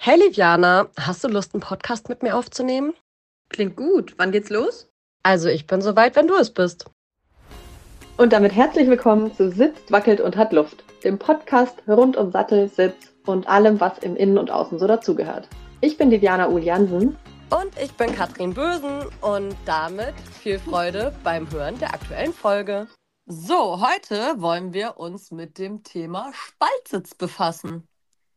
Hey Liviana, hast du Lust, einen Podcast mit mir aufzunehmen? Klingt gut. Wann geht's los? Also ich bin soweit, wenn du es bist. Und damit herzlich willkommen zu Sitzt, Wackelt und hat Luft, dem Podcast rund um Sattel, Sitz und allem, was im Innen und Außen so dazugehört. Ich bin Diana Uhl-Jansen. Und ich bin Katrin Bösen und damit viel Freude beim Hören der aktuellen Folge. So, heute wollen wir uns mit dem Thema Spaltsitz befassen.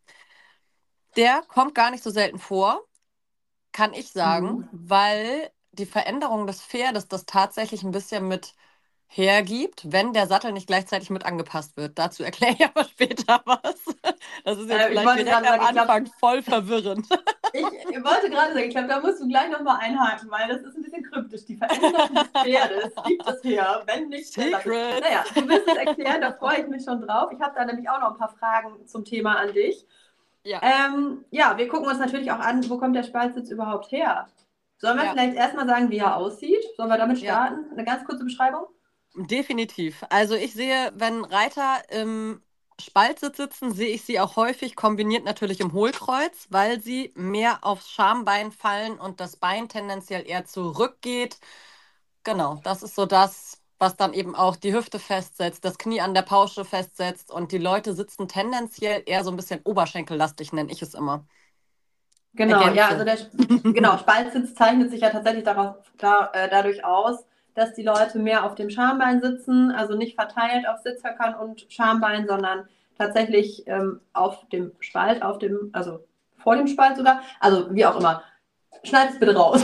Der kommt gar nicht so selten vor, kann ich sagen, weil die Veränderung des Pferdes das tatsächlich ein bisschen mit hergibt, wenn der Sattel nicht gleichzeitig mit angepasst wird. Dazu erkläre ich aber später was. Das ist jetzt Ich vielleicht wollte direkt gerade am sagen, Anfang voll verwirrend. ich wollte gerade sagen, ich glaube, da musst du gleich nochmal einhaken, weil das ist ein bisschen kryptisch. Die Veränderung des Pferdes gibt es her, wenn nicht der Sattel. Secret. Naja, du wirst es erklären, da freue ich mich schon drauf. Ich habe da nämlich auch noch ein paar Fragen zum Thema an dich. Ja. Ja, wir gucken uns natürlich auch an, wo kommt der Spaltsitz überhaupt her? Sollen wir Ja. vielleicht erstmal sagen, wie er aussieht? Sollen wir damit Ja. starten? Eine ganz kurze Beschreibung? Definitiv. Also ich sehe, wenn Reiter im Spaltsitz sitzen, sehe ich sie auch häufig kombiniert natürlich im Hohlkreuz, weil sie mehr aufs Schambein fallen und das Bein tendenziell eher zurückgeht. Genau, das ist so das, was dann eben auch die Hüfte festsetzt, das Knie an der Pausche festsetzt und die Leute sitzen tendenziell eher so ein bisschen oberschenkellastig, nenne ich es immer. Genau, ja, Ergänze. genau, Spaltsitz zeichnet sich ja tatsächlich dadurch aus, dass die Leute mehr auf dem Schambein sitzen, also nicht verteilt auf Sitzhöckern und Schambein, sondern tatsächlich auf dem Spalt, also vor dem Spalt sogar, also wie auch immer. Schneid es bitte raus.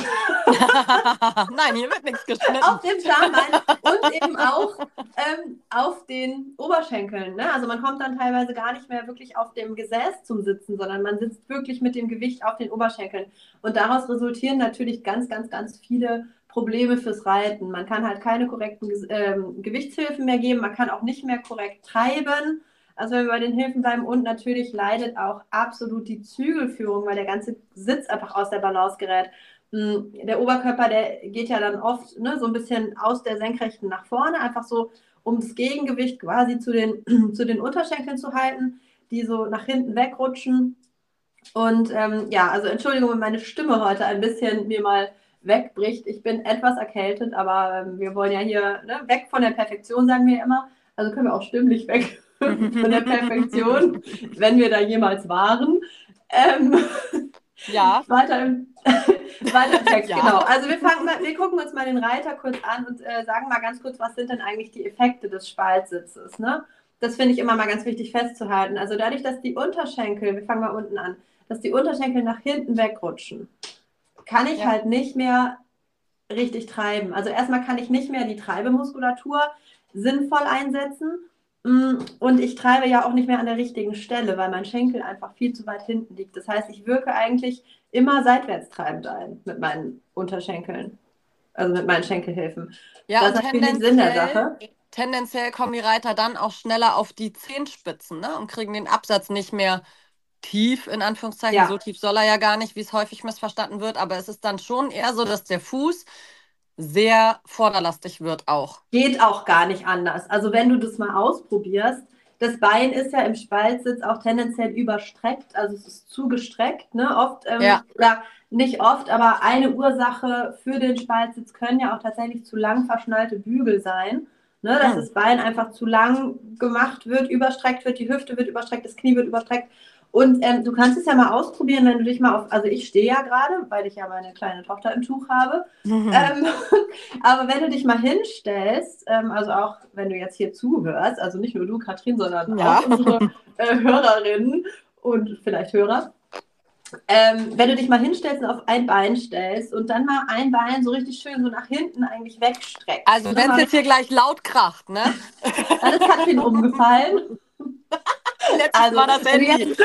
Nein, hier wird nichts geschnitten. Auf dem Schambein und eben auch auf den Oberschenkeln. Ne? Also man kommt dann teilweise gar nicht mehr wirklich auf dem Gesäß zum Sitzen, sondern man sitzt wirklich mit dem Gewicht auf den Oberschenkeln. Und daraus resultieren natürlich ganz, ganz, ganz viele Probleme fürs Reiten. Man kann halt keine korrekten Gewichtshilfen mehr geben, man kann auch nicht mehr korrekt treiben. Also wenn wir bei den Hilfen bleiben, und natürlich leidet auch absolut die Zügelführung, weil der ganze Sitz einfach aus der Balance gerät. Der Oberkörper, der geht ja dann oft so ein bisschen aus der Senkrechten nach vorne, einfach so, um das Gegengewicht quasi zu den Unterschenkeln zu halten, die so nach hinten wegrutschen. Und ja, also Entschuldigung, wenn meine Stimme heute ein bisschen mir mal wegbricht. Ich bin etwas erkältet, aber wir wollen ja hier weg von der Perfektion, sagen wir immer. Also können wir auch stimmlich weg von der Perfektion, wenn wir da jemals waren. Ja. Weiter im Text, Ja. genau. Also wir gucken uns mal den Reiter kurz an und sagen mal ganz kurz, was sind denn eigentlich die Effekte des Spaltsitzes, ne? Das finde ich immer mal ganz wichtig festzuhalten. Also dadurch, dass die Unterschenkel, wir fangen mal unten an, dass die Unterschenkel nach hinten wegrutschen, kann ich halt nicht mehr richtig treiben. Also erstmal kann ich nicht mehr die Treibemuskulatur sinnvoll einsetzen. Und ich treibe ja auch nicht mehr an der richtigen Stelle, weil mein Schenkel einfach viel zu weit hinten liegt. Das heißt, ich wirke eigentlich immer seitwärts treibend ein mit meinen Unterschenkeln, also mit meinen Schenkelhilfen. Ja, das und ist natürlich Sinn der Sache. tendenziell kommen die Reiter dann auch schneller auf die Zehenspitzen, ne? Und kriegen den Absatz nicht mehr tief, in Anführungszeichen. Ja. So tief soll er ja gar nicht, wie es häufig missverstanden wird. Aber es ist dann schon eher so, dass der Fuß sehr vorderlastig wird auch. Geht auch gar nicht anders. Also wenn du das mal ausprobierst, das Bein ist ja im Spaltsitz auch tendenziell überstreckt, also es ist zugestreckt, ne? Oft, Ja. oder nicht oft, aber eine Ursache für den Spaltsitz können ja auch tatsächlich zu lang verschnallte Bügel sein, ne? Dass das Bein einfach zu lang gemacht wird, überstreckt wird, die Hüfte wird überstreckt, das Knie wird überstreckt. Und du kannst es ja mal ausprobieren, wenn du dich mal also ich stehe ja gerade, weil ich ja meine kleine Tochter im Tuch habe. Aber wenn du dich mal hinstellst, also auch wenn du jetzt hier zuhörst, also nicht nur du, Katrin, sondern auch unsere Hörerinnen und vielleicht Hörer, wenn du dich mal hinstellst und auf ein Bein stellst und dann mal ein Bein so richtig schön so nach hinten eigentlich wegstreckst. Also wenn es jetzt hier gleich laut kracht, ne? Dann ist Katrin umgefallen. Letztes war das Handy.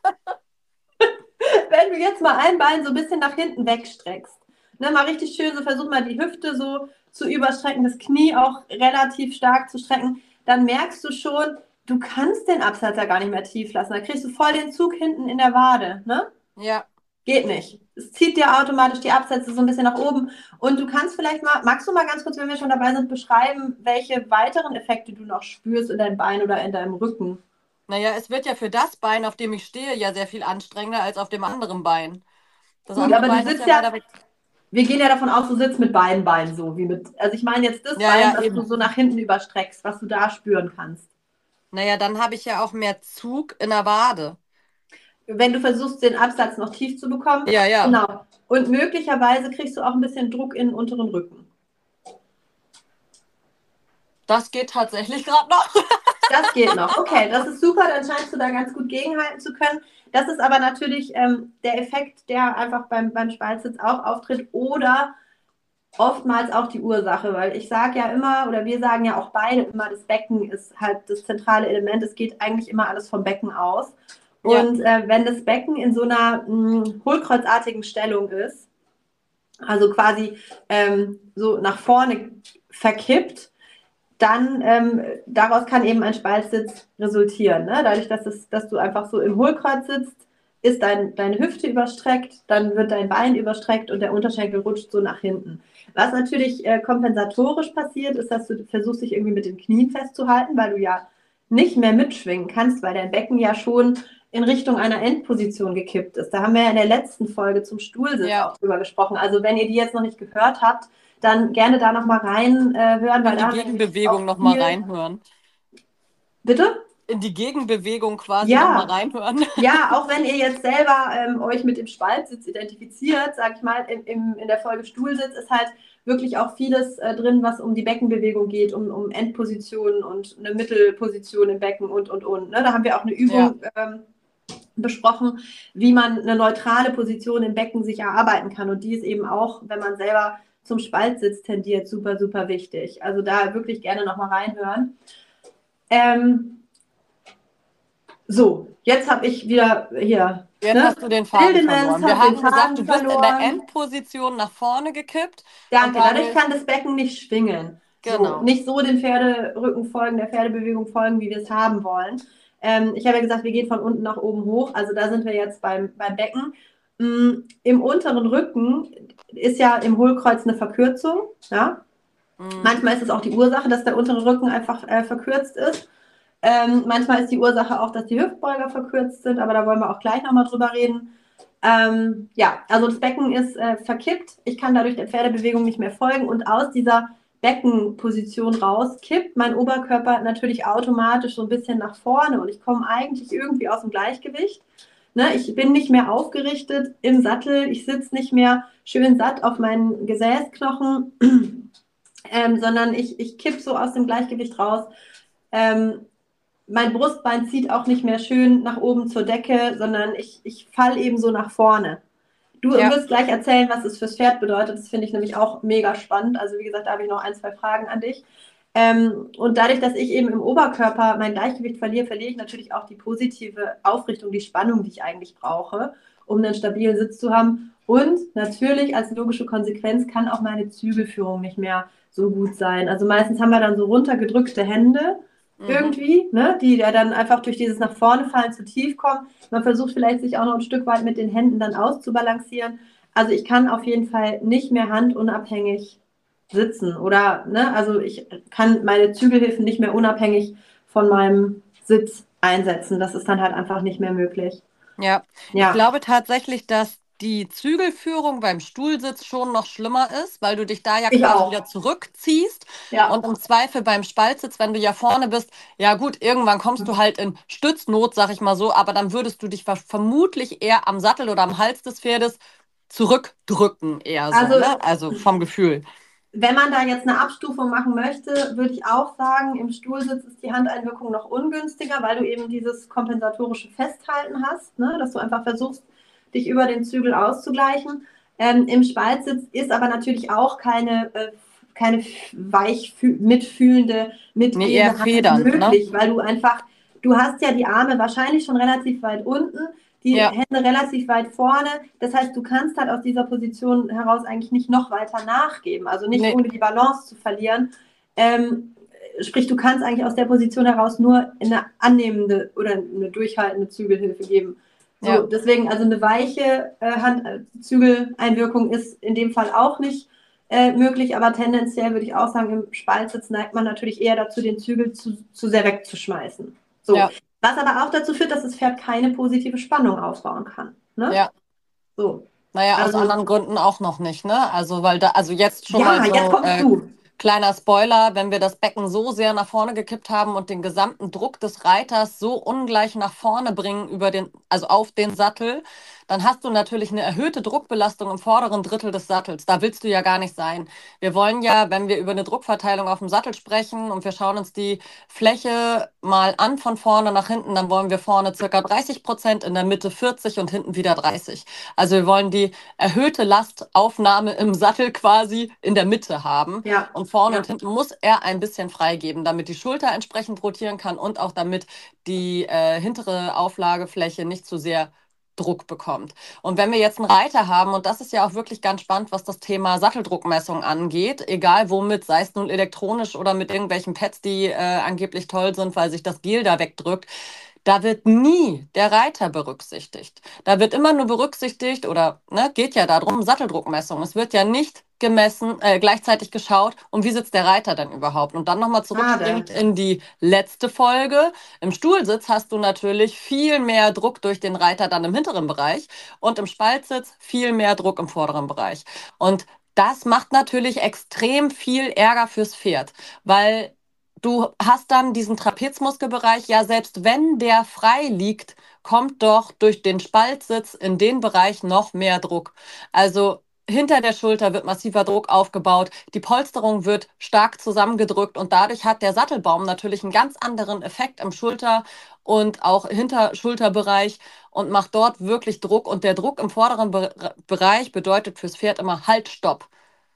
Wenn du jetzt mal ein Bein so ein bisschen nach hinten wegstreckst, ne, mal richtig schön, so versuch mal die Hüfte so zu überstrecken, das Knie auch relativ stark zu strecken, dann merkst du schon, du kannst den Absatz ja gar nicht mehr tief lassen. Da kriegst du voll den Zug hinten in der Wade, ne? Ja. Geht nicht. Es zieht dir automatisch die Absätze so ein bisschen nach oben. Und du kannst vielleicht mal, magst du mal ganz kurz, wenn wir schon dabei sind, beschreiben, welche weiteren Effekte du noch spürst in deinem Bein oder in deinem Rücken? Naja, es wird ja für das Bein, auf dem ich stehe, ja sehr viel anstrengender als auf dem anderen Bein. Das Gut, andere aber du Bein ist sitzt ja ja, weiter weg. wir gehen ja davon aus, du sitzt mit beiden Beinen so, wie mit, also ich meine jetzt das Ja, Bein, ja, was du eben. so nach hinten überstreckst, was du da spüren kannst. Naja, dann habe ich ja auch mehr Zug in der Wade. Wenn du versuchst, den Absatz noch tief zu bekommen, Ja, ja. genau. Und möglicherweise kriegst du auch ein bisschen Druck in den unteren Rücken. Das geht tatsächlich gerade noch. Das geht noch. Okay, das ist super, dann scheinst du da ganz gut gegenhalten zu können. Das ist aber natürlich der Effekt, der einfach beim Spaltsitz auch auftritt oder oftmals auch die Ursache, weil ich sage ja immer, oder wir sagen ja auch beide immer, das Becken ist halt das zentrale Element. Es geht eigentlich immer alles vom Becken aus. Ja. Und wenn das Becken in so einer hohlkreuzartigen Stellung ist, also quasi so nach vorne verkippt, dann daraus kann eben ein Spaltsitz resultieren. Ne? Dadurch, dass du einfach so im Hohlkreuz sitzt, ist deine Hüfte überstreckt, dann wird dein Bein überstreckt und der Unterschenkel rutscht so nach hinten. Was natürlich kompensatorisch passiert, ist, dass du versuchst, dich irgendwie mit den Knien festzuhalten, weil du ja nicht mehr mitschwingen kannst, weil dein Becken ja schon in Richtung einer Endposition gekippt ist. Da haben wir ja in der letzten Folge zum Stuhlsitz Ja. auch drüber gesprochen. Also wenn ihr die jetzt noch nicht gehört habt, dann gerne da nochmal rein hören, weil In da die haben wir nämlich auch Gegenbewegung nochmal viel. reinhören. Bitte? In die Gegenbewegung quasi nochmal Ja, reinhören. ja, auch wenn ihr jetzt selber euch mit dem Spaltsitz identifiziert, sag ich mal, in der Folge Stuhlsitz ist halt wirklich auch vieles drin, was um die Beckenbewegung geht, um Endpositionen und eine Mittelposition im Becken und. Ne? Da haben wir auch eine Ja. Übung besprochen, wie man eine neutrale Position im Becken sich erarbeiten kann. Und die ist eben auch, wenn man selber zum Spaltsitz tendiert, super, super wichtig. Also da wirklich gerne nochmal reinhören. So, jetzt habe ich wieder hier, Jetzt ne? hast du den Faden Wildemens verloren. Wir hat den haben gesagt, Faden du bist in der verloren. Endposition nach vorne gekippt und Danke, dadurch dadurch, kann das Becken nicht schwingen. So, genau. nicht so dem Pferderücken folgen, der Pferdebewegung folgen, wie wir es haben wollen. Ich habe ja gesagt, wir gehen von unten nach oben hoch. Also da sind wir jetzt beim Becken. Im unteren Rücken ist ja im Hohlkreuz eine Verkürzung. Ja? Mhm. Manchmal ist es auch die Ursache, dass der untere Rücken einfach verkürzt ist. Manchmal ist die Ursache auch, dass die Hüftbeuger verkürzt sind, aber da wollen wir auch gleich nochmal drüber reden. Ja, also das Becken ist verkippt. Ich kann dadurch der Pferdebewegung nicht mehr folgen und aus dieser Beckenposition raus kippt mein Oberkörper natürlich automatisch so ein bisschen nach vorne und ich komme eigentlich irgendwie aus dem Gleichgewicht. Ne, ich bin nicht mehr aufgerichtet im Sattel, ich sitze nicht mehr schön satt auf meinen Gesäßknochen, sondern ich kipp so aus dem Gleichgewicht raus. Mein Brustbein zieht auch nicht mehr schön nach oben zur Decke, sondern ich falle eben so nach vorne. Du Ja. wirst gleich erzählen, was es fürs Pferd bedeutet. Das finde ich nämlich auch mega spannend. Also wie gesagt, da habe ich noch ein, zwei Fragen an dich. Und dadurch, dass ich eben im Oberkörper mein Gleichgewicht verliere, verliere ich natürlich auch die positive Aufrichtung, die Spannung, die ich eigentlich brauche, um einen stabilen Sitz zu haben. Und natürlich als logische Konsequenz kann auch meine Zügelführung nicht mehr so gut sein. Also meistens haben wir dann so runtergedrückte Hände Mhm. irgendwie, ne, die ja dann einfach durch dieses nach vorne fallen zu tief kommen. Man versucht vielleicht sich auch noch ein Stück weit mit den Händen dann auszubalancieren. Also ich kann auf jeden Fall nicht mehr handunabhängig sitzen oder, ne, also ich kann meine Zügelhilfen nicht mehr unabhängig von meinem Sitz einsetzen. Das ist dann halt einfach nicht mehr möglich. Ja. Ich Ja, glaube tatsächlich, dass die Zügelführung beim Stuhlsitz schon noch schlimmer ist, weil du dich da ja ich quasi auch. wieder zurückziehst Ja. und im Zweifel beim Spaltsitz, wenn du ja vorne bist, ja gut, irgendwann kommst du halt in Stütznot, sag ich mal so, aber dann würdest du dich vermutlich eher am Sattel oder am Hals des Pferdes zurückdrücken, eher so, Also ne? Also vom Gefühl. wenn man da jetzt eine Abstufung machen möchte, würde ich auch sagen, im Stuhlsitz ist die Handeinwirkung noch ungünstiger, weil du eben dieses kompensatorische Festhalten hast, ne? Dass du einfach versuchst, dich über den Zügel auszugleichen. Im Spaltsitz ist aber natürlich auch keine weich mitfühlende, Nee, eher mitgehende Hand federnd, ne? möglich, weil du hast ja die Arme wahrscheinlich schon relativ weit unten, die Ja, Hände relativ weit vorne. Das heißt, du kannst halt aus dieser Position heraus eigentlich nicht noch weiter nachgeben, also nicht nee, ohne die Balance zu verlieren. Sprich, du kannst eigentlich aus der Position heraus nur eine annehmende oder eine durchhaltende Zügelhilfe geben. So, ja. deswegen, also eine weiche Zügeleinwirkung ist in dem Fall auch nicht möglich, aber tendenziell würde ich auch sagen, im Spaltsitz neigt man natürlich eher dazu, den Zügel zu sehr wegzuschmeißen. So, Ja. Was aber auch dazu führt, dass das Pferd keine positive Spannung aufbauen kann. Ne? Ja. So. Naja, aus Also, anderen Gründen auch noch nicht, ne? Also, weil da, also jetzt schon mal ja, jetzt so kommst du. kleiner Spoiler, wenn wir das Becken so sehr nach vorne gekippt haben und den gesamten Druck des Reiters so ungleich nach vorne bringen also auf den Sattel, dann hast du natürlich eine erhöhte Druckbelastung im vorderen Drittel des Sattels. Da willst du ja gar nicht sein. Wir wollen ja, wenn wir über eine Druckverteilung auf dem Sattel sprechen und wir schauen uns die Fläche mal an von vorne nach hinten, dann wollen wir vorne circa 30%, in der Mitte 40 und hinten wieder 30. Also wir wollen die erhöhte Lastaufnahme im Sattel quasi in der Mitte haben. Ja, Und vorne und ja. hinten muss er ein bisschen freigeben, damit die Schulter entsprechend rotieren kann und auch damit die hintere Auflagefläche nicht zu sehr Druck bekommt. Und wenn wir jetzt einen Reiter haben, und das ist ja auch wirklich ganz spannend, was das Thema Satteldruckmessung angeht, egal womit, sei es nun elektronisch oder mit irgendwelchen Pads, die angeblich toll sind, weil sich das Gel da wegdrückt, da wird nie der Reiter berücksichtigt. Da wird immer nur berücksichtigt oder ne, geht ja darum, Satteldruckmessung. Es wird ja nicht gemessen, gleichzeitig geschaut, und wie sitzt der Reiter denn überhaupt? Und dann nochmal zurückspringt Schade. in die letzte Folge. Im Stuhlsitz hast du natürlich viel mehr Druck durch den Reiter dann im hinteren Bereich und im Spaltsitz viel mehr Druck im vorderen Bereich. Und das macht natürlich extrem viel Ärger fürs Pferd, weil du hast dann diesen Trapezmuskelbereich, ja, selbst wenn der frei liegt, kommt doch durch den Spaltsitz in den Bereich noch mehr Druck. Also hinter der Schulter wird massiver Druck aufgebaut, die Polsterung wird stark zusammengedrückt und dadurch hat der Sattelbaum natürlich einen ganz anderen Effekt im Schulter- und auch Hinterschulterbereich und macht dort wirklich Druck. Und der Druck im vorderen Bereich bedeutet fürs Pferd immer Halt, Stopp.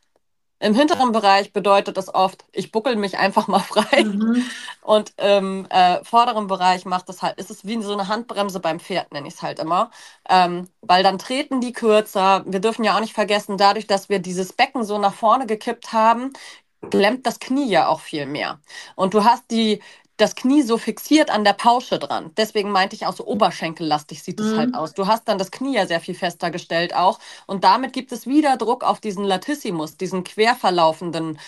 Im hinteren Bereich bedeutet das oft, ich buckel mich einfach mal frei. Mhm. Und im vorderen Bereich macht es halt, ist es wie so eine Handbremse beim Pferd, nenne ich es halt immer. Weil dann treten die kürzer. Wir dürfen ja auch nicht vergessen, dadurch, dass wir dieses Becken so nach vorne gekippt haben, klemmt das Knie ja auch viel mehr. Und du hast das Knie so fixiert an der Pausche dran. Deswegen meinte ich auch so oberschenkellastig sieht es halt Mhm. aus. Du hast dann das Knie ja sehr viel fester gestellt auch. Und damit gibt es wieder Druck auf diesen Latissimus, diesen quer verlaufenden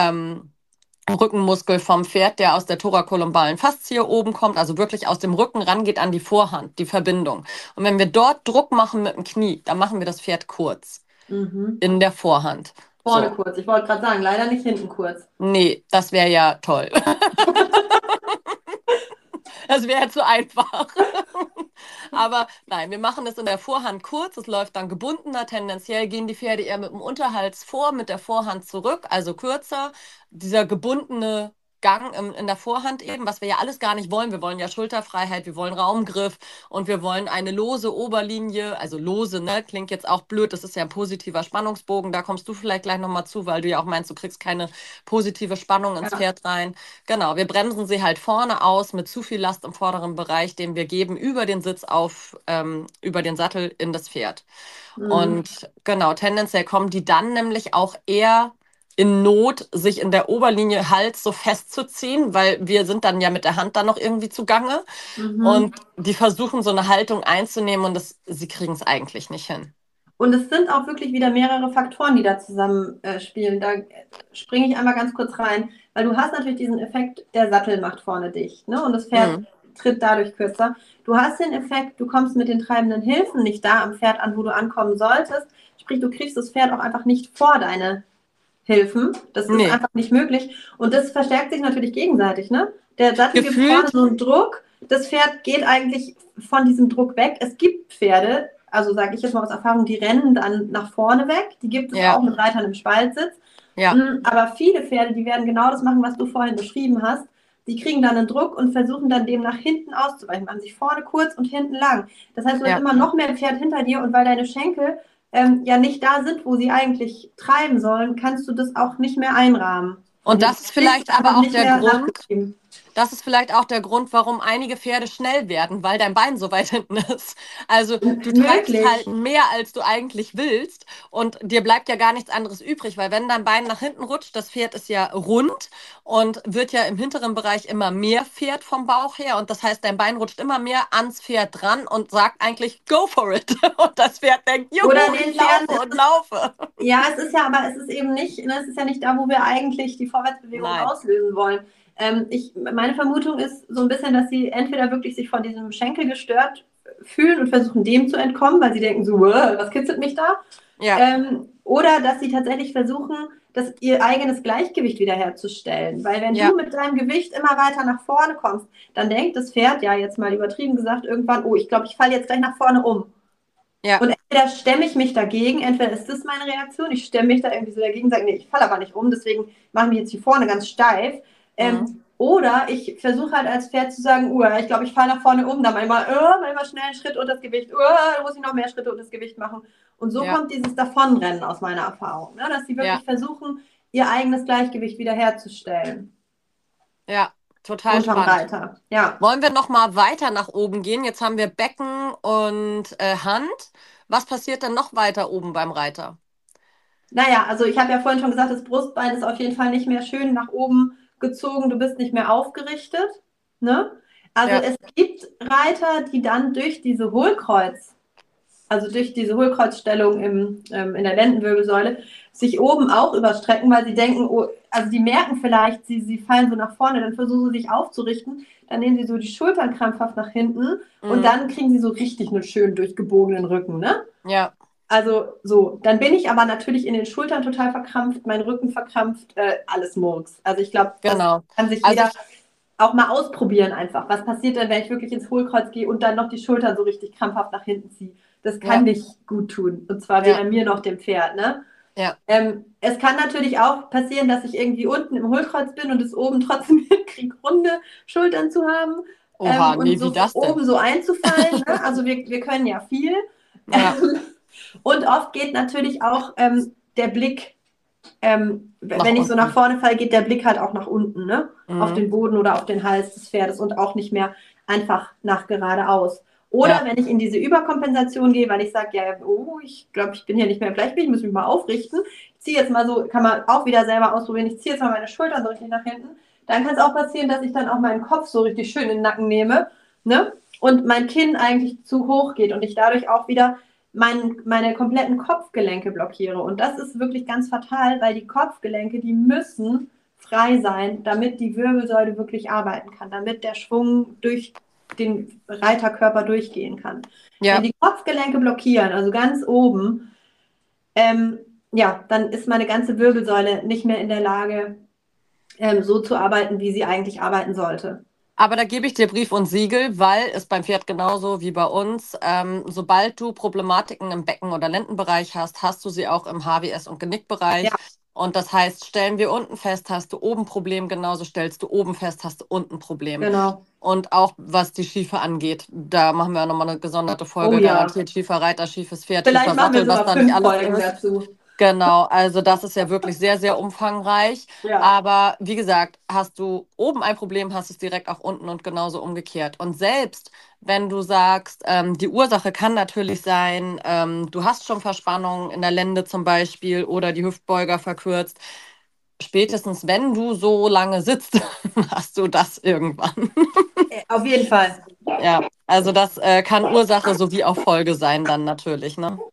Rückenmuskel vom Pferd, der aus der thorakolumbalen Faszie oben kommt, also wirklich aus dem Rücken rangeht an die Vorhand, die Verbindung. Und wenn wir dort Druck machen mit dem Knie, dann machen wir das Pferd kurz Mhm. in der Vorhand. Vorne So, kurz. Ich wollte gerade sagen, leider nicht hinten kurz. nee, das wäre ja toll. Das wäre zu einfach. Aber nein, wir machen es in der Vorhand kurz. Es läuft dann gebundener. Tendenziell gehen die Pferde eher mit dem Unterhals vor, mit der Vorhand zurück, also kürzer. Dieser gebundene Gang in der Vorhand eben, was wir ja alles gar nicht wollen. Wir wollen ja Schulterfreiheit, wir wollen Raumgriff und wir wollen eine lose Oberlinie. Also lose, ne? Klingt jetzt auch blöd. Das ist ja ein positiver Spannungsbogen. Da kommst du vielleicht gleich nochmal zu, weil du ja auch meinst, du kriegst keine positive Spannung ins Ja. Pferd rein. Genau, wir bremsen sie halt vorne aus mit zu viel Last im vorderen Bereich, den wir geben über den Sitz über den Sattel in das Pferd. Mhm. Und genau, tendenziell kommen die dann nämlich auch eher in Not, sich in der Oberlinie Hals so festzuziehen, weil wir sind dann ja mit der Hand dann noch irgendwie zugange. Mhm. Und die versuchen so eine Haltung einzunehmen und sie kriegen es eigentlich nicht hin. Und es sind auch wirklich wieder mehrere Faktoren, die da zusammen spielen. Da springe ich einmal ganz kurz rein, weil du hast natürlich diesen Effekt, der Sattel macht vorne dicht, ne? Und das Pferd Mhm. tritt dadurch kürzer. Du hast den Effekt, du kommst mit den treibenden Hilfen nicht da am Pferd an, wo du ankommen solltest. Sprich, du kriegst das Pferd auch einfach nicht vor deine Hilfen. Das ist Nee, einfach nicht möglich. Und das verstärkt sich natürlich gegenseitig, ne? Der Sattel gibt vorne gefühlt, so einen Druck. Das Pferd geht eigentlich von diesem Druck weg. Es gibt Pferde, also sage ich jetzt mal aus Erfahrung, die rennen dann nach vorne weg. Die gibt es auch ja, mit Reitern im Spaltsitz. ja, Aber viele Pferde, die werden genau das machen, was du vorhin beschrieben hast. Die kriegen dann einen Druck und versuchen dann dem nach hinten auszuweichen. Machen sich vorne kurz und hinten lang. Das heißt, du hast ja. immer noch mehr Pferd hinter dir und weil deine Schenkel ja nicht da sind, wo sie eigentlich treiben sollen, kannst du das auch nicht mehr einrahmen. Und Also das du ist kriegst vielleicht einfach aber auch nicht der mehr Grund, nachgegeben. das ist vielleicht auch der Grund, warum einige Pferde schnell werden, weil dein Bein so weit hinten ist. Also du treibst halt Möglich. mehr, als du eigentlich willst und dir bleibt ja gar nichts anderes übrig, weil wenn dein Bein nach hinten rutscht, das Pferd ist ja rund und wird ja im hinteren Bereich immer mehr Pferd vom Bauch her und das heißt, dein Bein rutscht immer mehr ans Pferd dran und sagt eigentlich, go for it. Und das Pferd denkt, juhu, Oder ich den Pferden laufe ist und es, laufe. ja, es ist ja, aber es ist eben nicht, ne, es ist ja nicht da, wo wir eigentlich die Vorwärtsbewegung Nein, auslösen wollen. Meine Vermutung ist so ein bisschen, dass sie entweder wirklich sich von diesem Schenkel gestört fühlen und versuchen, dem zu entkommen, weil sie denken so, was kitzelt mich da? Ja, Oder dass sie tatsächlich versuchen, ihr eigenes Gleichgewicht wiederherzustellen. Weil wenn ja, du mit deinem Gewicht immer weiter nach vorne kommst, dann denkt das Pferd, ja jetzt mal übertrieben gesagt, irgendwann, oh, ich glaube, ich falle jetzt gleich nach vorne um. ja, Und entweder stemme ich mich dagegen, entweder ist das meine Reaktion, ich stemme mich da irgendwie so dagegen, sage, nee, ich falle aber nicht um, deswegen mache ich mich jetzt hier vorne ganz steif. mhm. Oder ich versuche halt als Pferd zu sagen, ich glaube, ich falle nach vorne um, dann manchmal schnell einen Schritt unter das Gewicht, da muss ich noch mehr Schritte unter das Gewicht machen. Und so Ja, kommt dieses Davonrennen aus meiner Erfahrung, ne? Dass sie ja, wirklich versuchen, ihr eigenes Gleichgewicht wiederherzustellen ja, total unterm spannend. Reiter. Ja. Wollen wir noch mal weiter nach oben gehen? Jetzt haben wir Becken und Hand. Was passiert denn noch weiter oben beim Reiter? Naja, also ich habe ja vorhin schon gesagt, das Brustbein ist auf jeden Fall nicht mehr schön nach oben gezogen, du bist nicht mehr aufgerichtet. Ne? Also Ja, es gibt Reiter, die dann durch diese Hohlkreuzstellung in der Lendenwirbelsäule, sich oben auch überstrecken, weil sie denken, oh, also die merken vielleicht, sie fallen so nach vorne, dann versuchen sie sich aufzurichten, dann nehmen sie so die Schultern krampfhaft nach hinten und mhm. dann kriegen sie so richtig einen schön durchgebogenen Rücken. Ne? Ja, Also so, dann bin ich aber natürlich in den Schultern total verkrampft, mein Rücken verkrampft, alles Murks. Also ich glaube, das genau. kann sich Also jeder ich, auch mal ausprobieren einfach. Was passiert denn, wenn ich wirklich ins Hohlkreuz gehe und dann noch die Schultern so richtig krampfhaft nach hinten ziehe? Das kann ja, nicht gut tun. Und zwar ja, weder mir noch dem Pferd. Ne? ja. Es kann natürlich auch passieren, dass ich irgendwie unten im Hohlkreuz bin und es oben trotzdem hinkriege, runde Schultern zu haben Oha, und nee, wie so das denn? oben so einzufallen. Ne? Also wir können ja viel. Ja, Und oft geht natürlich auch der Blick, nach wenn ich so nach unten. vorne falle, geht der Blick halt auch nach unten, ne? Auf Mhm. den Boden oder auf den Hals des Pferdes und auch nicht mehr einfach nach geradeaus. Oder Ja, wenn ich in diese Überkompensation gehe, weil ich sage, ja, oh, ich glaube, ich bin hier nicht mehr im Gleichgewicht, ich muss mich mal aufrichten. Ich ziehe jetzt mal so, kann man auch wieder selber ausprobieren, ich ziehe jetzt mal meine Schultern so richtig nach hinten. Dann kann es auch passieren, dass ich dann auch meinen Kopf so richtig schön in den Nacken nehme, ne? Und mein Kinn eigentlich zu hoch geht und ich dadurch auch wieder meine kompletten Kopfgelenke blockiere. Und das ist wirklich ganz fatal, weil die Kopfgelenke, die müssen frei sein, damit die Wirbelsäule wirklich arbeiten kann, damit der Schwung durch den Reiterkörper durchgehen kann. Wenn ja. die Kopfgelenke blockieren, also ganz oben, ja, dann ist meine ganze Wirbelsäule nicht mehr in der Lage, so zu arbeiten, wie sie eigentlich arbeiten sollte. Aber da gebe ich dir Brief und Siegel, weil es beim Pferd genauso wie bei uns, sobald du Problematiken im Becken- oder Lendenbereich hast, hast du sie auch im HWS- und Ja, Genickbereich. Und das heißt, stellen wir unten fest, hast du oben ein Problem, genauso stellst du oben fest, hast du unten ein Problem. genau. Und auch was die Schiefe angeht, da machen wir nochmal eine gesonderte Oh Folge, ja. garantiert schiefer Reiter, schiefes Pferd, Vielleicht schiefer machen wir Sattel, was sogar da nicht 5 alles Folgen ist. dazu. Genau, also das ist ja wirklich sehr, sehr umfangreich. Ja. Aber wie gesagt, hast du oben ein Problem, hast es direkt auch unten und genauso umgekehrt. Und selbst wenn du sagst, die Ursache kann natürlich sein, du hast schon Verspannungen in der Lende zum Beispiel oder die Hüftbeuger verkürzt. Spätestens wenn du so lange sitzt, hast du das irgendwann. Auf jeden Fall. Ja, also das kann Ursache sowie auch Folge sein dann natürlich, ne?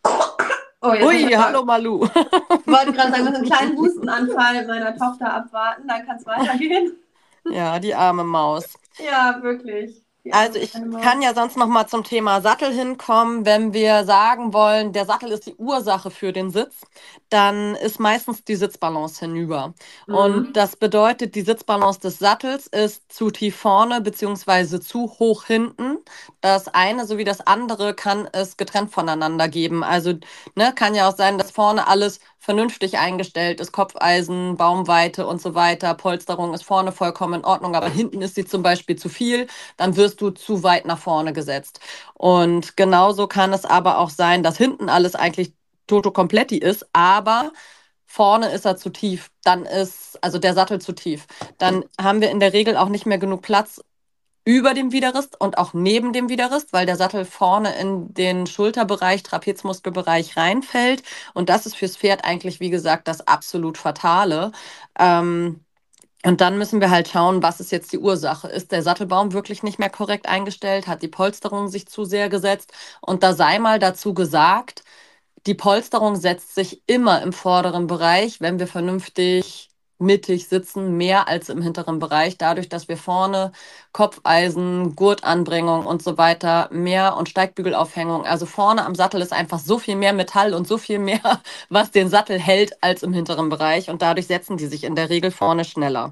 Oh, jetzt muss Ui, ich mal. hallo Malu. Ich wollte gerade sagen, ich muss einen kleinen Hustenanfall meiner Tochter abwarten, dann kann es weitergehen. Ja, die arme Maus. Ja, wirklich. Die Also arme ich kleine Maus. kann ja sonst noch mal zum Thema Sattel hinkommen. Wenn wir sagen wollen, der Sattel ist die Ursache für den Sitz, dann ist meistens die Sitzbalance hinüber. Und Mhm. das bedeutet, die Sitzbalance des Sattels ist zu tief vorne beziehungsweise zu hoch hinten. Das eine sowie das andere kann es getrennt voneinander geben. Also ne, kann ja auch sein, dass vorne alles vernünftig eingestellt ist, Kopfeisen, Baumweite und so weiter. Polsterung ist vorne vollkommen in Ordnung, aber hinten ist sie zum Beispiel zu viel, dann wirst du zu weit nach vorne gesetzt. Und genauso kann es aber auch sein, dass hinten alles eigentlich toto kompletti ist, aber vorne ist er zu tief. Dann ist also der Sattel zu tief. Dann haben wir in der Regel auch nicht mehr genug Platz über dem Widerrist und auch neben dem Widerrist, weil der Sattel vorne in den Schulterbereich, Trapezmuskelbereich reinfällt. Und das ist fürs Pferd eigentlich, wie gesagt, das absolut Fatale. Ähm, und dann müssen wir halt schauen, was ist jetzt die Ursache? Ist der Sattelbaum wirklich nicht mehr korrekt eingestellt? Hat die Polsterung sich zu sehr gesetzt? Und da sei mal dazu gesagt, die Polsterung setzt sich immer im vorderen Bereich, wenn wir vernünftig mittig sitzen, mehr als im hinteren Bereich, dadurch, dass wir vorne Kopfeisen, Gurtanbringung und so weiter mehr und Steigbügelaufhängung, also vorne am Sattel ist einfach so viel mehr Metall und so viel mehr, was den Sattel hält, als im hinteren Bereich und dadurch setzen die sich in der Regel vorne schneller.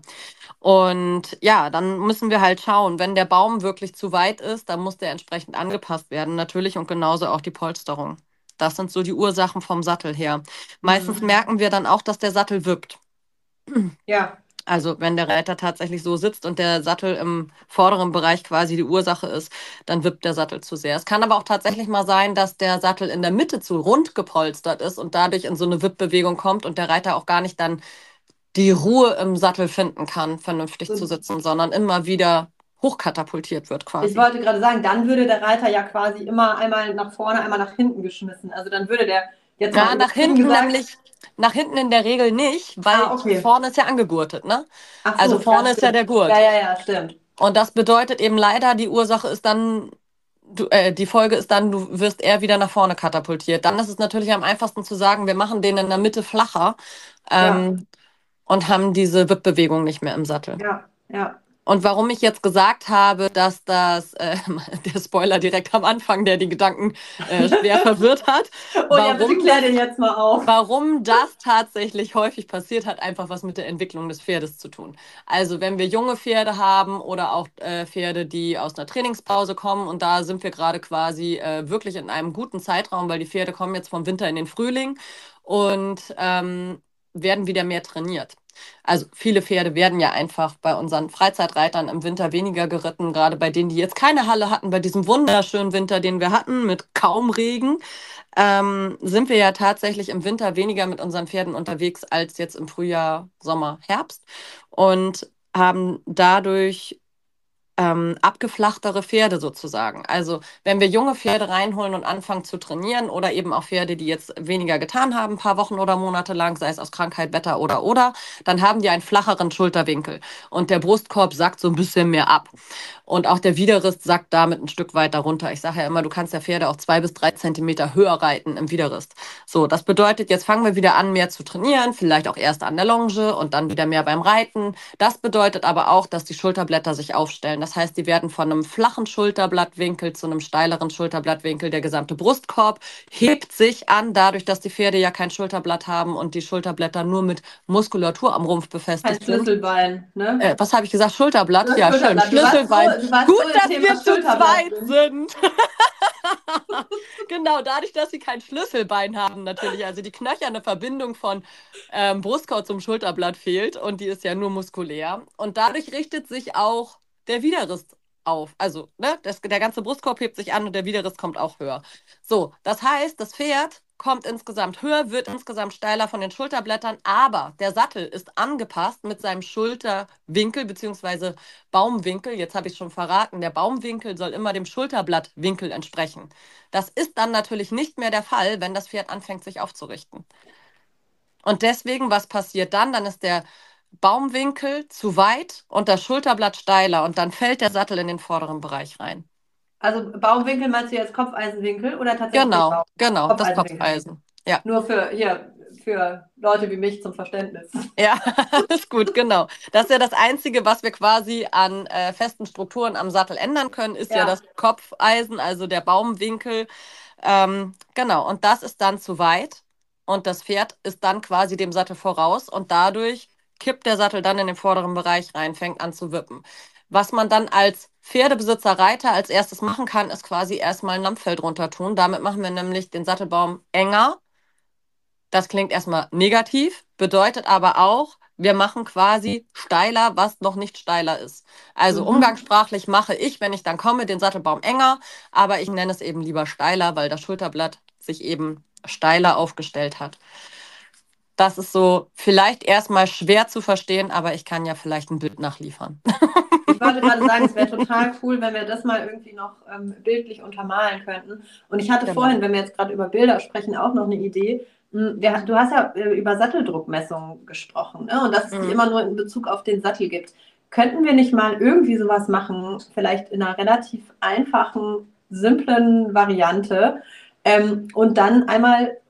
Und ja, dann müssen wir halt schauen, wenn der Baum wirklich zu weit ist, dann muss der entsprechend angepasst werden, natürlich und genauso auch die Polsterung. Das sind so die Ursachen vom Sattel her. Meistens merken wir dann auch, dass der Sattel wippt. Ja. Also wenn der Reiter tatsächlich so sitzt und der Sattel im vorderen Bereich quasi die Ursache ist, dann wippt der Sattel zu sehr. Es kann aber auch tatsächlich mal sein, dass der Sattel in der Mitte zu rund gepolstert ist und dadurch in so eine Wippbewegung kommt und der Reiter auch gar nicht dann die Ruhe im Sattel finden kann, vernünftig zu sitzen, sondern immer wieder hochkatapultiert wird Ich quasi. wollte gerade sagen, dann würde der Reiter ja quasi immer einmal nach vorne, einmal nach hinten geschmissen. Also dann würde der jetzt Ja, mal nach übertrieben hinten gesagt. nämlich, nach hinten in der Regel nicht, weil Okay. vorne ist ja angegurtet, ne? Ach Also so, vorne ist ja stimmt. der Gurt. Ja, stimmt. Und das bedeutet eben leider, die Ursache ist dann, die Folge ist dann, du wirst eher wieder nach vorne katapultiert. Dann ist es natürlich am einfachsten zu sagen, wir machen den in der Mitte flacher Ja, und haben diese Wippbewegung nicht mehr im Sattel. ja. Und warum ich jetzt gesagt habe, dass das, der Spoiler direkt am Anfang, der die Gedanken schwer verwirrt hat, Oh ja, bitte klär den jetzt mal auf. warum das tatsächlich häufig passiert, hat einfach was mit der Entwicklung des Pferdes zu tun. Also wenn wir junge Pferde haben oder auch Pferde, die aus einer Trainingspause kommen und da sind wir gerade quasi wirklich in einem guten Zeitraum, weil die Pferde kommen jetzt vom Winter in den Frühling und werden wieder mehr trainiert. Also viele Pferde werden ja einfach bei unseren Freizeitreitern im Winter weniger geritten, gerade bei denen, die jetzt keine Halle hatten, bei diesem wunderschönen Winter, den wir hatten, mit kaum Regen, sind wir ja tatsächlich im Winter weniger mit unseren Pferden unterwegs als jetzt im Frühjahr, Sommer, Herbst und haben dadurch abgeflachtere Pferde sozusagen. Also wenn wir junge Pferde reinholen und anfangen zu trainieren oder eben auch Pferde, die jetzt weniger getan haben, ein paar Wochen oder Monate lang, sei es aus Krankheit, Wetter oder, dann haben die einen flacheren Schulterwinkel und der Brustkorb sackt so ein bisschen mehr ab. Und auch der Widerriss sackt damit ein Stück weiter runter. Ich sage ja immer, du kannst ja Pferde auch 2 bis 3 Zentimeter höher reiten im Widerriss. So, das bedeutet, jetzt fangen wir wieder an, mehr zu trainieren, vielleicht auch erst an der Longe und dann wieder mehr beim Reiten. Das bedeutet aber auch, dass die Schulterblätter sich aufstellen. Das heißt, die werden von einem flachen Schulterblattwinkel zu einem steileren Schulterblattwinkel. Der gesamte Brustkorb hebt sich an, dadurch, dass die Pferde ja kein Schulterblatt haben und die Schulterblätter nur mit Muskulatur am Rumpf Kein befestigt sind. Schlüsselbein, ne? Was habe ich gesagt? Schulterblatt? Ja, schön. Schulterblatt. Schlüsselbein. Du warst Gut, so im dass Thema wir zu Schulterblatt zweit drin. sind. Genau, dadurch, dass sie kein Schlüsselbein haben, natürlich. Also die knöcherne Verbindung von Brustkorb zum Schulterblatt fehlt und die ist ja nur muskulär. Und dadurch richtet sich auch der Widerriss auf. Also, ne, der ganze Brustkorb hebt sich an und der Widerriss kommt auch höher. So, das heißt, das Pferd kommt insgesamt höher, wird insgesamt steiler von den Schulterblättern, aber der Sattel ist angepasst mit seinem Schulterwinkel bzw. Baumwinkel. Jetzt habe ich schon verraten, der Baumwinkel soll immer dem Schulterblattwinkel entsprechen. Das ist dann natürlich nicht mehr der Fall, wenn das Pferd anfängt, sich aufzurichten. Und deswegen, was passiert dann? Dann ist der Baumwinkel zu weit und das Schulterblatt steiler und dann fällt der Sattel in den vorderen Bereich rein. Also Baumwinkel meinst du jetzt Kopfeisenwinkel oder tatsächlich Genau, genau, das Kopfeisenwinkel? Kopfeisen. Ja. Nur für Leute wie mich zum Verständnis. Ja, ist gut, genau. Das ist ja das Einzige, was wir quasi an festen Strukturen am Sattel ändern können, ist ja das Kopfeisen, also der Baumwinkel. Genau, und das ist dann zu weit und das Pferd ist dann quasi dem Sattel voraus und dadurch kippt der Sattel dann in den vorderen Bereich rein, fängt an zu wippen. Was man dann als Pferdebesitzer, Reiter als erstes machen kann, ist quasi erstmal ein Lammfell drunter tun. Damit machen wir nämlich den Sattelbaum enger. Das klingt erstmal negativ, bedeutet aber auch, wir machen quasi steiler, was noch nicht steiler ist. Also umgangssprachlich mache ich, wenn ich dann komme, den Sattelbaum enger, aber ich nenne es eben lieber steiler, weil das Schulterblatt sich eben steiler aufgestellt hat. Das ist so vielleicht erstmal schwer zu verstehen, aber ich kann ja vielleicht ein Bild nachliefern. Ich wollte gerade sagen, es wäre total cool, wenn wir das mal irgendwie noch bildlich untermalen könnten. Und ich hatte vorhin, wenn wir jetzt gerade über Bilder sprechen, auch noch eine Idee. Du hast ja über Satteldruckmessungen gesprochen, ne? Und dass es die immer nur in Bezug auf den Sattel gibt. Könnten wir nicht mal irgendwie sowas machen, vielleicht in einer relativ einfachen, simplen Variante und dann einmal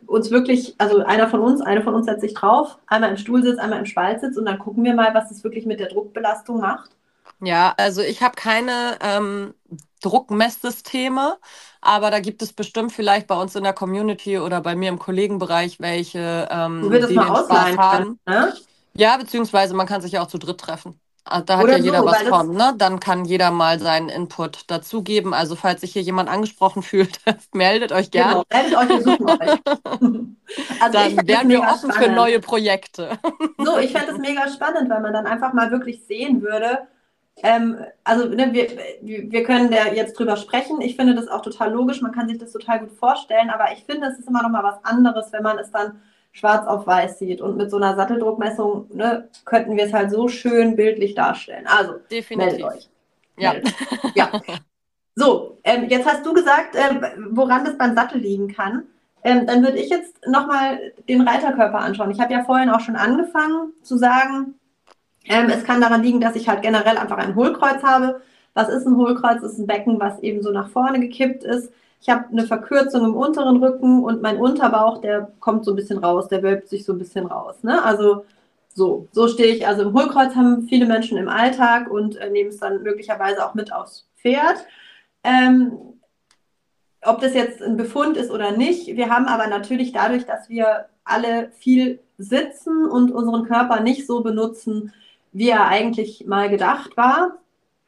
uns wirklich, also eine von uns setzt sich drauf, einmal im Stuhlsitz, einmal im Spaltsitz und dann gucken wir mal, was das wirklich mit der Druckbelastung macht. Ja, also ich habe keine Druckmesssysteme, aber da gibt es bestimmt vielleicht bei uns in der Community oder bei mir im Kollegenbereich welche, Wo wir das die mal den Spaß ausleihen können, haben. ne? Ja, beziehungsweise man kann sich ja auch zu dritt treffen. Da hat ja Oder jeder so, was weil das, von, ne? Dann kann jeder mal seinen Input dazugeben. Also falls sich hier jemand angesprochen fühlt, meldet euch gern. genau, meldet euch, wir suchen euch. Also ich Dann fände das wären wir mega offen für spannend. neue Projekte. So, ich fände das mega spannend, weil man dann einfach mal wirklich sehen würde, also ne, wir können da jetzt drüber sprechen. Ich finde das auch total logisch, man kann sich das total gut vorstellen, aber ich finde, es ist immer noch mal was anderes, wenn man es dann schwarz auf weiß sieht. Und mit so einer Satteldruckmessung, ne, könnten wir es halt so schön bildlich darstellen. Also, meldet Definitiv. euch. Ja. Meldet euch. Ja. So, jetzt hast du gesagt, woran das beim Sattel liegen kann. Dann würde ich jetzt nochmal den Reiterkörper anschauen. Ich habe ja vorhin auch schon angefangen zu sagen, es kann daran liegen, dass ich halt generell einfach ein Hohlkreuz habe. Was ist ein Hohlkreuz? Das ist ein Becken, was eben so nach vorne gekippt ist. Ich habe eine Verkürzung im unteren Rücken und mein Unterbauch, der kommt so ein bisschen raus, der wölbt sich so ein bisschen raus. Ne? Also so stehe ich. Also im Hohlkreuz haben viele Menschen im Alltag und nehmen es dann möglicherweise auch mit aufs Pferd. Ähm, ob das jetzt ein Befund ist oder nicht. Wir haben aber natürlich dadurch, dass wir alle viel sitzen und unseren Körper nicht so benutzen, wie er eigentlich mal gedacht war,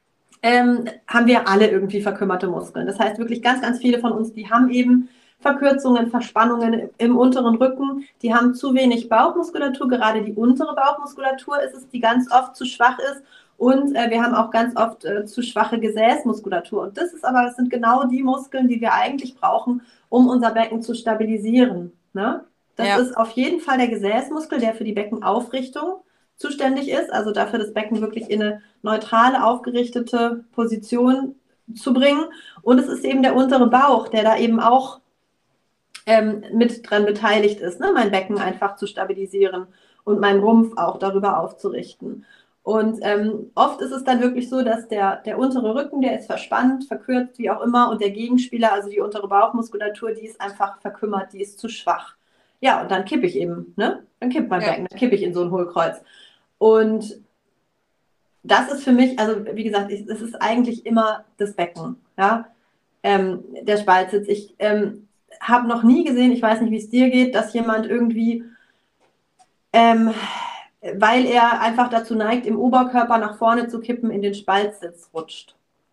haben wir alle irgendwie verkümmerte Muskeln. Das heißt wirklich ganz, ganz viele von uns, die haben eben Verkürzungen, Verspannungen im unteren Rücken, die haben zu wenig Bauchmuskulatur, gerade die untere Bauchmuskulatur ist es, die ganz oft zu schwach ist und wir haben auch ganz oft zu schwache Gesäßmuskulatur und das sind genau die Muskeln, die wir eigentlich brauchen, um unser Becken zu stabilisieren. Ne? Das Ja. ist auf jeden Fall der Gesäßmuskel, der für die Beckenaufrichtung zuständig ist, also dafür das Becken wirklich in eine neutrale, aufgerichtete Position zu bringen. Und es ist eben der untere Bauch, der da eben auch mit dran beteiligt ist, ne? Mein Becken einfach zu stabilisieren und meinen Rumpf auch darüber aufzurichten. Und oft ist es dann wirklich so, dass der untere Rücken, der ist verspannt, verkürzt, wie auch immer, und der Gegenspieler, also die untere Bauchmuskulatur, die ist einfach verkümmert, die ist zu schwach. Ja, und dann kippe ich eben, ne? Dann kippt mein Ja. Becken, dann kippe ich in so ein Hohlkreuz. Und das ist für mich, also wie gesagt, es ist eigentlich immer das Becken, ja, der Spaltsitz. Ich habe noch nie gesehen, ich weiß nicht, wie es dir geht, dass jemand irgendwie, ähm, weil er einfach dazu neigt, im Oberkörper nach vorne zu kippen, in den Spaltsitz rutscht.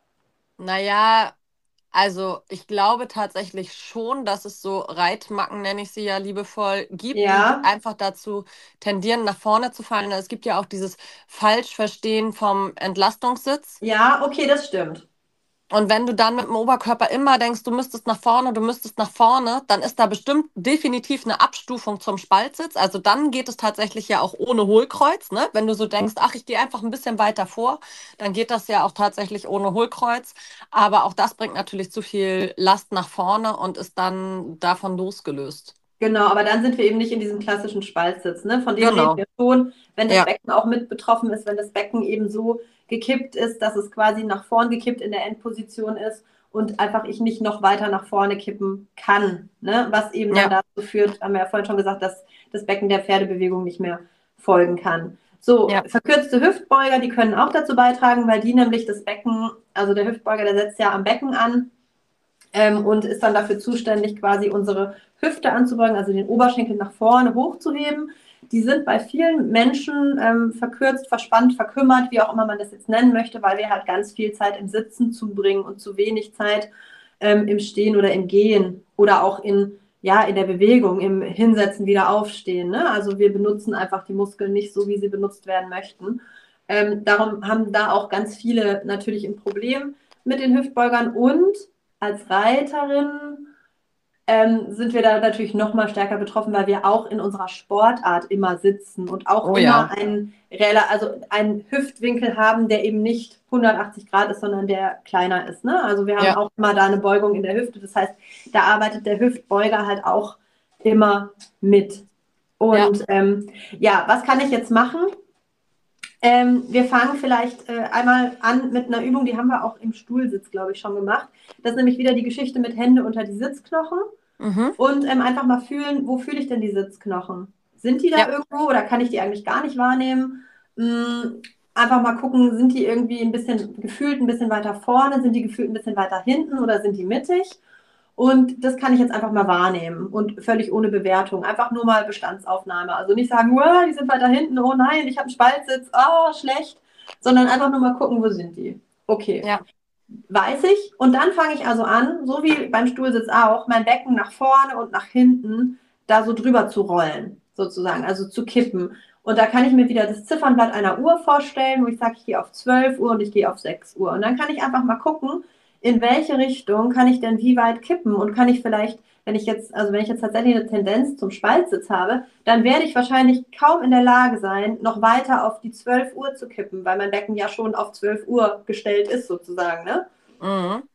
Naja, also ich glaube tatsächlich schon, dass es so Reitmacken, nenne ich sie ja liebevoll, gibt, die Ja, einfach dazu tendieren, nach vorne zu fallen. Es gibt ja auch dieses Falschverstehen vom Entlastungssitz. ja, okay, das stimmt. Und wenn du dann mit dem Oberkörper immer denkst, du müsstest nach vorne, dann ist da bestimmt definitiv eine Abstufung zum Spaltsitz. Also dann geht es tatsächlich ja auch ohne Hohlkreuz, ne? Wenn du so denkst, ach, ich gehe einfach ein bisschen weiter vor, dann geht das ja auch tatsächlich ohne Hohlkreuz. Aber auch das bringt natürlich zu viel Last nach vorne und ist dann davon losgelöst. Genau, aber dann sind wir eben nicht in diesem klassischen Spaltsitz, ne? Von dem reden Genau. wir schon, wenn das Ja, Becken auch mit betroffen ist, wenn das Becken eben so gekippt ist, dass es quasi nach vorn gekippt in der Endposition ist und einfach ich nicht noch weiter nach vorne kippen kann, ne? Was eben dann ja, dazu führt, haben wir ja vorhin schon gesagt, dass das Becken der Pferdebewegung nicht mehr folgen kann. So, ja, verkürzte Hüftbeuger, die können auch dazu beitragen, weil die nämlich das Becken, also der Hüftbeuger, der setzt ja am Becken an, und ist dann dafür zuständig, quasi unsere Hüfte anzubeugen, also den Oberschenkel nach vorne hochzuheben. Die sind bei vielen Menschen verkürzt, verspannt, verkümmert, wie auch immer man das jetzt nennen möchte, weil wir halt ganz viel Zeit im Sitzen zubringen und zu wenig Zeit im Stehen oder im Gehen oder auch ja, in der Bewegung, im Hinsetzen, wieder aufstehen. Ne? Also wir benutzen einfach die Muskeln nicht so, wie sie benutzt werden möchten. Darum haben da auch ganz viele natürlich ein Problem mit den Hüftbeugern und als Reiterin sind wir da natürlich noch mal stärker betroffen, weil wir auch in unserer Sportart immer sitzen und auch oh immer ja, einen Hüftwinkel haben, der eben nicht 180 Grad ist, sondern der kleiner ist. Ne? Also wir haben ja, auch immer da eine Beugung in der Hüfte. Das heißt, da arbeitet der Hüftbeuger halt auch immer mit. ja. Und ja, was kann ich jetzt machen? Wir fangen vielleicht einmal an mit einer Übung, die haben wir auch im Stuhlsitz, glaube ich, schon gemacht. Das ist nämlich wieder die Geschichte mit Hände unter die Sitzknochen. Mhm. und einfach mal fühlen, wo fühle ich denn die Sitzknochen? Sind die da Ja. irgendwo oder kann ich die eigentlich gar nicht wahrnehmen? Mm, Einfach mal gucken, sind die irgendwie ein bisschen gefühlt ein bisschen weiter vorne, sind die gefühlt ein bisschen weiter hinten oder sind die mittig? Und das kann ich jetzt einfach mal wahrnehmen und völlig ohne Bewertung. Einfach nur mal Bestandsaufnahme. Also nicht sagen, wow, die sind weiter hinten, oh nein, ich habe einen Spaltsitz, oh, schlecht. Sondern einfach nur mal gucken, wo sind die. Okay, Ja. weiß ich. Und dann fange ich also an, so wie beim Stuhlsitz auch, mein Becken nach vorne und nach hinten da so drüber zu rollen, sozusagen, also zu kippen. Und da kann ich mir wieder das Ziffernblatt einer Uhr vorstellen, wo ich sage, ich gehe auf 12 Uhr und ich gehe auf 6 Uhr. Und dann kann ich einfach mal gucken, in welche Richtung kann ich denn wie weit kippen und kann ich vielleicht, wenn ich jetzt tatsächlich eine Tendenz zum Spaltsitz habe, dann werde ich wahrscheinlich kaum in der Lage sein, noch weiter auf die 12 Uhr zu kippen, weil mein Becken ja schon auf 12 Uhr gestellt ist, sozusagen. Ne? Mhm.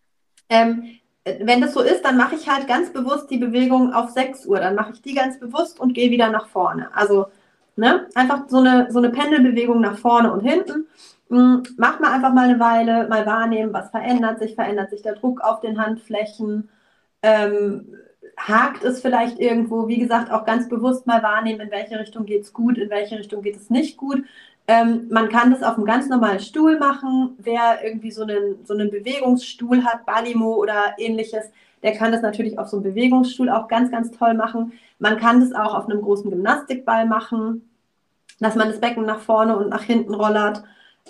Wenn das so ist, dann mache ich halt ganz bewusst die Bewegung auf 6 Uhr. Dann mache ich die ganz bewusst und gehe wieder nach vorne. Also einfach so eine Pendelbewegung nach vorne und hinten. Macht mal einfach mal eine Weile, mal wahrnehmen, was verändert sich der Druck auf den Handflächen, ähm, hakt es vielleicht irgendwo, wie gesagt, auch ganz bewusst mal wahrnehmen, in welche Richtung geht es gut, in welche Richtung geht es nicht gut. Man kann das auf einem ganz normalen Stuhl machen. Wer irgendwie so einen Bewegungsstuhl hat, Balimo oder ähnliches, der kann das natürlich auf so einem Bewegungsstuhl auch ganz, ganz toll machen. Man kann das auch auf einem großen Gymnastikball machen, dass man das Becken nach vorne und nach hinten rollert.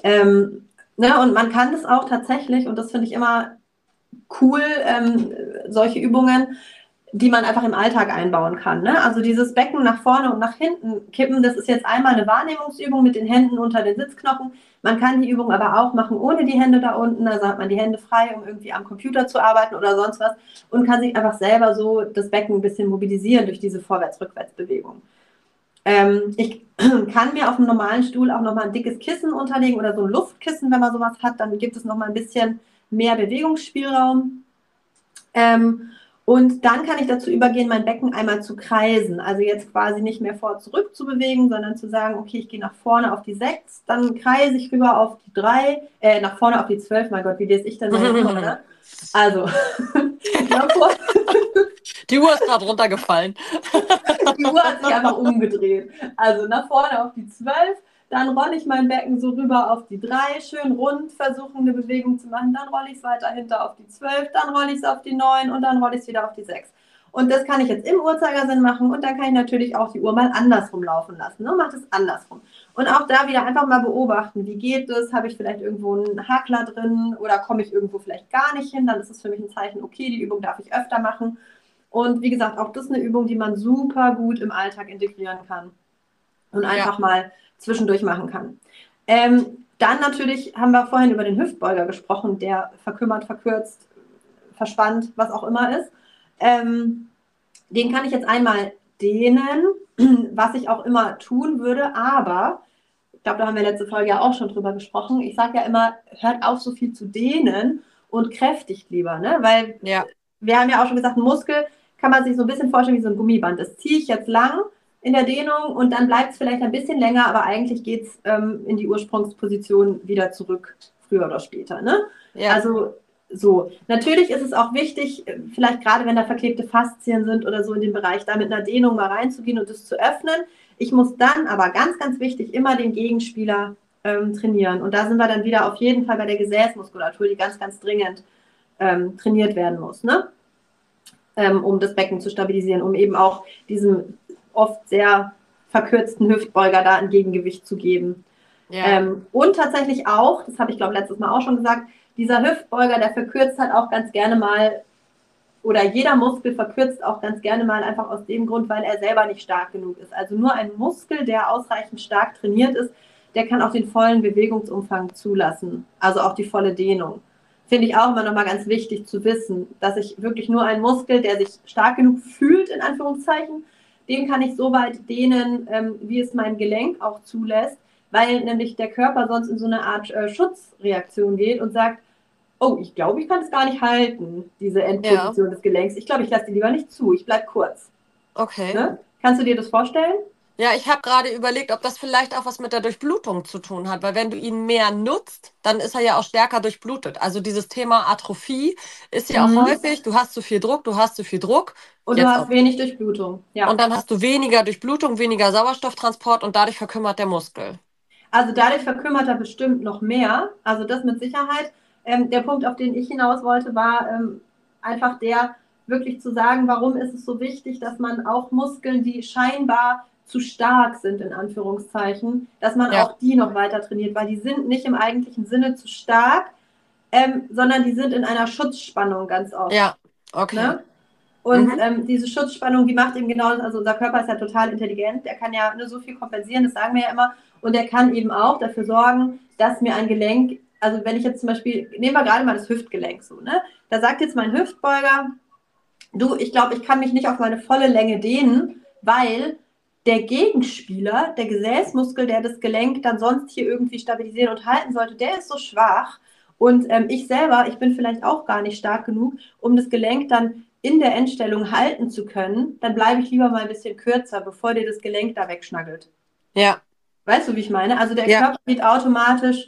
Und man kann das auch tatsächlich, und das finde ich immer cool, solche Übungen, die man einfach im Alltag einbauen kann. Ne? Also dieses Becken nach vorne und nach hinten kippen, das ist jetzt einmal eine Wahrnehmungsübung mit den Händen unter den Sitzknochen. Man kann die Übung aber auch machen ohne die Hände da unten. Also hat man die Hände frei, um irgendwie am Computer zu arbeiten oder sonst was und kann sich einfach selber so das Becken ein bisschen mobilisieren durch diese Vorwärts-Rückwärts-Bewegung. Ich kann mir auf einem normalen Stuhl auch nochmal ein dickes Kissen unterlegen oder so ein Luftkissen, wenn man sowas hat. Dann gibt es nochmal ein bisschen mehr Bewegungsspielraum. Und dann kann ich dazu übergehen, mein Becken einmal zu kreisen. Also jetzt quasi nicht mehr vor zurück zu bewegen, sondern zu sagen, okay, ich gehe nach vorne auf die 6, dann kreise ich rüber auf die 3, nach vorne auf die 12. Mein Gott, wie lese ich denn meine Uhr, ne? Also, nach vorne, Die Uhr ist gerade runtergefallen. die Uhr hat sich einfach umgedreht. Also nach vorne auf die 12, dann rolle ich mein Becken so rüber auf die 3, schön rund, versuchen eine Bewegung zu machen, dann rolle ich es weiter hinter auf die 12, dann rolle ich es auf die 9 und dann rolle ich es wieder auf die 6. Und das kann ich jetzt im Uhrzeigersinn machen und dann kann ich natürlich auch die Uhr mal andersrum laufen lassen. Ne? Macht es andersrum. Und auch da wieder einfach mal beobachten, wie geht es? Habe ich vielleicht irgendwo einen Hakler drin oder komme ich irgendwo vielleicht gar nicht hin? Dann ist es für mich ein Zeichen, okay, die Übung darf ich öfter machen. Und wie gesagt, auch das ist eine Übung, die man super gut im Alltag integrieren kann und Ja. einfach mal zwischendurch machen kann. Dann natürlich haben wir vorhin über den Hüftbeuger gesprochen, der verkümmert, verkürzt, verspannt, was auch immer ist. Den kann ich jetzt einmal dehnen, was ich auch immer tun würde, aber ich glaube, da haben wir letzte Folge ja auch schon drüber gesprochen. Ich sage ja immer, hört auf, so viel zu dehnen und kräftigt lieber, ne? Weil Ja. wir haben ja auch schon gesagt, ein Muskel kann man sich so ein bisschen vorstellen wie so ein Gummiband. Das ziehe ich jetzt lang in der Dehnung und dann bleibt es vielleicht ein bisschen länger, aber eigentlich geht es in die Ursprungsposition wieder zurück, früher oder später. Ne? Ja. Also so. Natürlich ist es auch wichtig, vielleicht gerade wenn da verklebte Faszien sind oder so in dem Bereich, da mit einer Dehnung mal reinzugehen und das zu öffnen. Ich muss dann aber ganz, ganz wichtig immer den Gegenspieler trainieren. Und da sind wir dann wieder auf jeden Fall bei der Gesäßmuskulatur, die ganz, ganz dringend trainiert werden muss, ne? Um das Becken zu stabilisieren, um eben auch diesem oft sehr verkürzten Hüftbeuger da ein Gegengewicht zu geben. Ja. Und tatsächlich auch, das habe ich glaube letztes Mal auch schon gesagt, dieser Hüftbeuger, der verkürzt halt auch ganz gerne mal, oder jeder Muskel verkürzt auch ganz gerne mal einfach aus dem Grund, weil er selber nicht stark genug ist. Also nur ein Muskel, der ausreichend stark trainiert ist, der kann auch den vollen Bewegungsumfang zulassen, also auch die volle Dehnung. Finde ich auch immer nochmal ganz wichtig zu wissen, dass ich wirklich nur einen Muskel, der sich stark genug fühlt, in Anführungszeichen, den kann ich so weit dehnen, wie es mein Gelenk auch zulässt, weil nämlich der Körper sonst in so eine Art Schutzreaktion geht und sagt, oh, ich glaube, ich kann es gar nicht halten, diese Ja. Endposition des Gelenks. Ich glaube, ich lasse die lieber nicht zu, ich bleibe kurz. Okay. Ne? Kannst du dir das vorstellen? Ja, ich habe gerade überlegt, ob das vielleicht auch was mit der Durchblutung zu tun hat, weil wenn du ihn mehr nutzt, dann ist er ja auch stärker durchblutet. Also dieses Thema Atrophie ist ja auch Mhm. häufig, du hast zu viel Druck, du hast zu viel Druck, Und du jetzt hast wenig Durchblutung. und Ja. dann hast du weniger Durchblutung, weniger Sauerstofftransport und dadurch verkümmert der Muskel. Also dadurch verkümmert er bestimmt noch mehr. Also das mit Sicherheit. Der Punkt, auf den ich hinaus wollte, war einfach der, wirklich zu sagen, warum ist es so wichtig, dass man auch Muskeln, die scheinbar zu stark sind, in Anführungszeichen, dass man Ja, auch die noch weiter trainiert, weil die sind nicht im eigentlichen Sinne zu stark, sondern die sind in einer Schutzspannung ganz oft. ja, okay. Ne? Und Mhm. diese Schutzspannung, die macht eben genau, also unser Körper ist ja total intelligent, der kann ja nur so viel kompensieren, das sagen wir ja immer, und der kann eben auch dafür sorgen, dass mir ein Gelenk, also wenn ich jetzt zum Beispiel, nehmen wir gerade mal das Hüftgelenk so, ne? Da sagt jetzt mein Hüftbeuger, du, ich glaube, ich kann mich nicht auf meine volle Länge dehnen, weil der Gegenspieler, der Gesäßmuskel, der das Gelenk dann sonst hier irgendwie stabilisieren und halten sollte, der ist so schwach. Und ich selber, ich bin vielleicht auch gar nicht stark genug, um das Gelenk dann in der Endstellung halten zu können. Dann bleibe ich lieber mal ein bisschen kürzer, bevor dir das Gelenk da wegschnaggelt. Ja, Weißt du, wie ich meine? Also der ja, Körper geht automatisch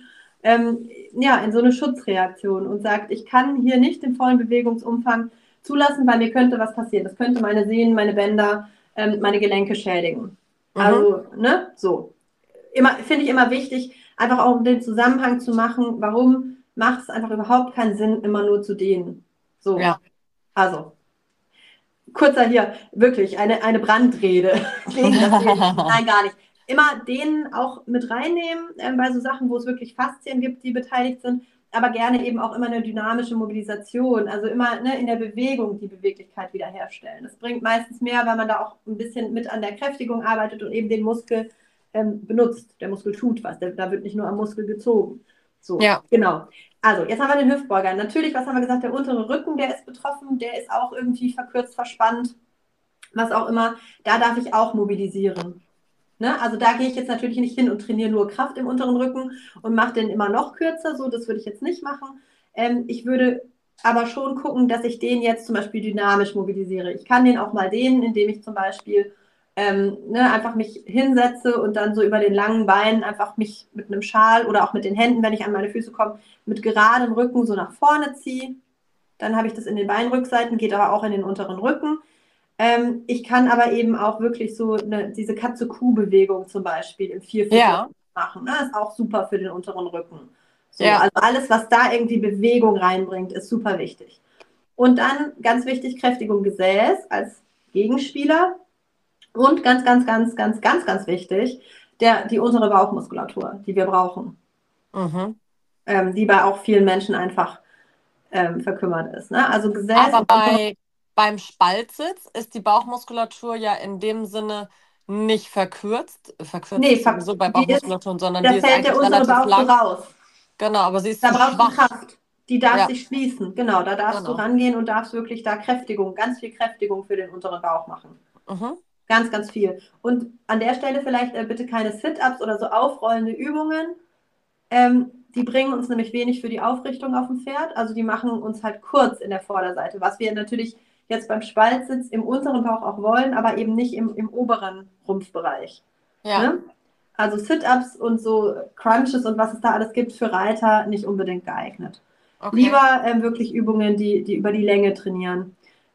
ja, in so eine Schutzreaktion und sagt, ich kann hier nicht den vollen Bewegungsumfang zulassen, weil mir könnte was passieren. Das könnte meine Sehnen, meine Bänder, meine Gelenke schädigen. mhm. Also, ne, so. Immer, finde ich immer wichtig, einfach auch um den Zusammenhang zu machen, warum macht es einfach überhaupt keinen Sinn, immer nur zu dehnen. So, Ja. also, kurzer hier, wirklich, eine Brandrede gegen das Dehnen. Nein, gar nicht. Immer denen auch mit reinnehmen, bei so Sachen, wo es wirklich Faszien gibt, die beteiligt sind, aber gerne eben auch immer eine dynamische Mobilisation, also immer ne, in der Bewegung die Beweglichkeit wiederherstellen. Das bringt meistens mehr, weil man da auch ein bisschen mit an der Kräftigung arbeitet und eben den Muskel benutzt. Der Muskel tut was, da wird nicht nur am Muskel gezogen. So, Ja, genau. Also, jetzt haben wir den Hüftbeuger. Natürlich, was haben wir gesagt? Der untere Rücken, der ist betroffen, der ist auch irgendwie verkürzt, verspannt, was auch immer. Da darf ich auch mobilisieren. Ne? Also da gehe ich jetzt natürlich nicht hin und trainiere nur Kraft im unteren Rücken und mache den immer noch kürzer. So, das würde ich jetzt nicht machen. Ich würde aber schon gucken, dass ich den jetzt zum Beispiel dynamisch mobilisiere. Ich kann den auch mal dehnen, indem ich zum Beispiel ne, einfach mich hinsetze und dann so über den langen Beinen einfach mich mit einem Schal oder auch mit den Händen, wenn ich an meine Füße komme, mit geradem Rücken so nach vorne ziehe. Dann habe ich das in den Beinrückseiten, geht aber auch in den unteren Rücken. Ich kann aber eben auch wirklich so diese Katze-Kuh-Bewegung zum Beispiel im Vierfüßler ja, machen. Ne? Ist auch super für den unteren Rücken. So, ja. also alles, was da irgendwie Bewegung reinbringt, ist super wichtig. Und dann ganz wichtig, Kräftigung Gesäß als Gegenspieler. Und ganz, ganz, ganz, ganz, ganz, ganz wichtig, die untere Bauchmuskulatur, die wir brauchen, Mhm. die bei auch vielen Menschen einfach verkümmert ist. Ne? Also Gesäß Aber und untere. beim Spaltsitz ist die Bauchmuskulatur ja in dem Sinne nicht verkürzt. Verkürzt Nee, ist sowieso bei die ist, Bauchmuskulaturen, sondern da die ist fällt der eigentlich untere relativ Bauch so lang. raus. Genau, aber sie ist Da zu brauchst du schwach. Kraft. Die darf Ja, sich schließen. Genau, da darfst du genau. rangehen und darfst wirklich da Kräftigung, ganz viel Kräftigung für den unteren Bauch machen. Mhm. Ganz, ganz viel. Und an der Stelle vielleicht bitte keine Sit-Ups oder so aufrollende Übungen. Die bringen uns nämlich wenig für die Aufrichtung auf dem Pferd. Also die machen uns halt kurz in der Vorderseite, was wir natürlich jetzt beim Spaltsitz im unteren Bauch auch wollen, aber eben nicht im oberen Rumpfbereich. Ja, Ne? Also Sit-Ups und so Crunches und was es da alles gibt für Reiter nicht unbedingt geeignet. okay. Lieber wirklich Übungen, die über die Länge trainieren.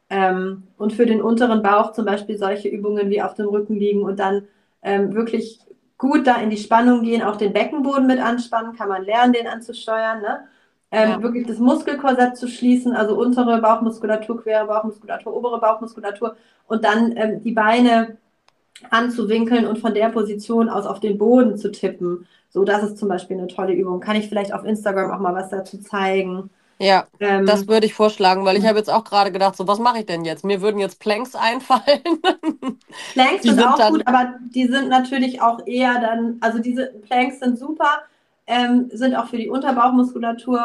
Und für den unteren Bauch zum Beispiel solche Übungen wie auf dem Rücken liegen und dann wirklich gut da in die Spannung gehen, auch den Beckenboden mit anspannen, kann man lernen, den anzusteuern. Ne? Ja, Wirklich das Muskelkorsett zu schließen, also untere Bauchmuskulatur, quere Bauchmuskulatur, obere Bauchmuskulatur und dann die Beine anzuwinkeln und von der Position aus auf den Boden zu tippen. So, das ist zum Beispiel eine tolle Übung. Kann ich vielleicht auf Instagram auch mal was dazu zeigen. ja. Das Ähm, würde ich vorschlagen, weil ich habe jetzt auch gerade gedacht, so, was mache ich denn jetzt? Mir würden jetzt Planks einfallen. Planks Die sind sind auch dann, gut, aber die sind natürlich auch eher dann, also diese Planks sind super, sind auch für die Unterbauchmuskulatur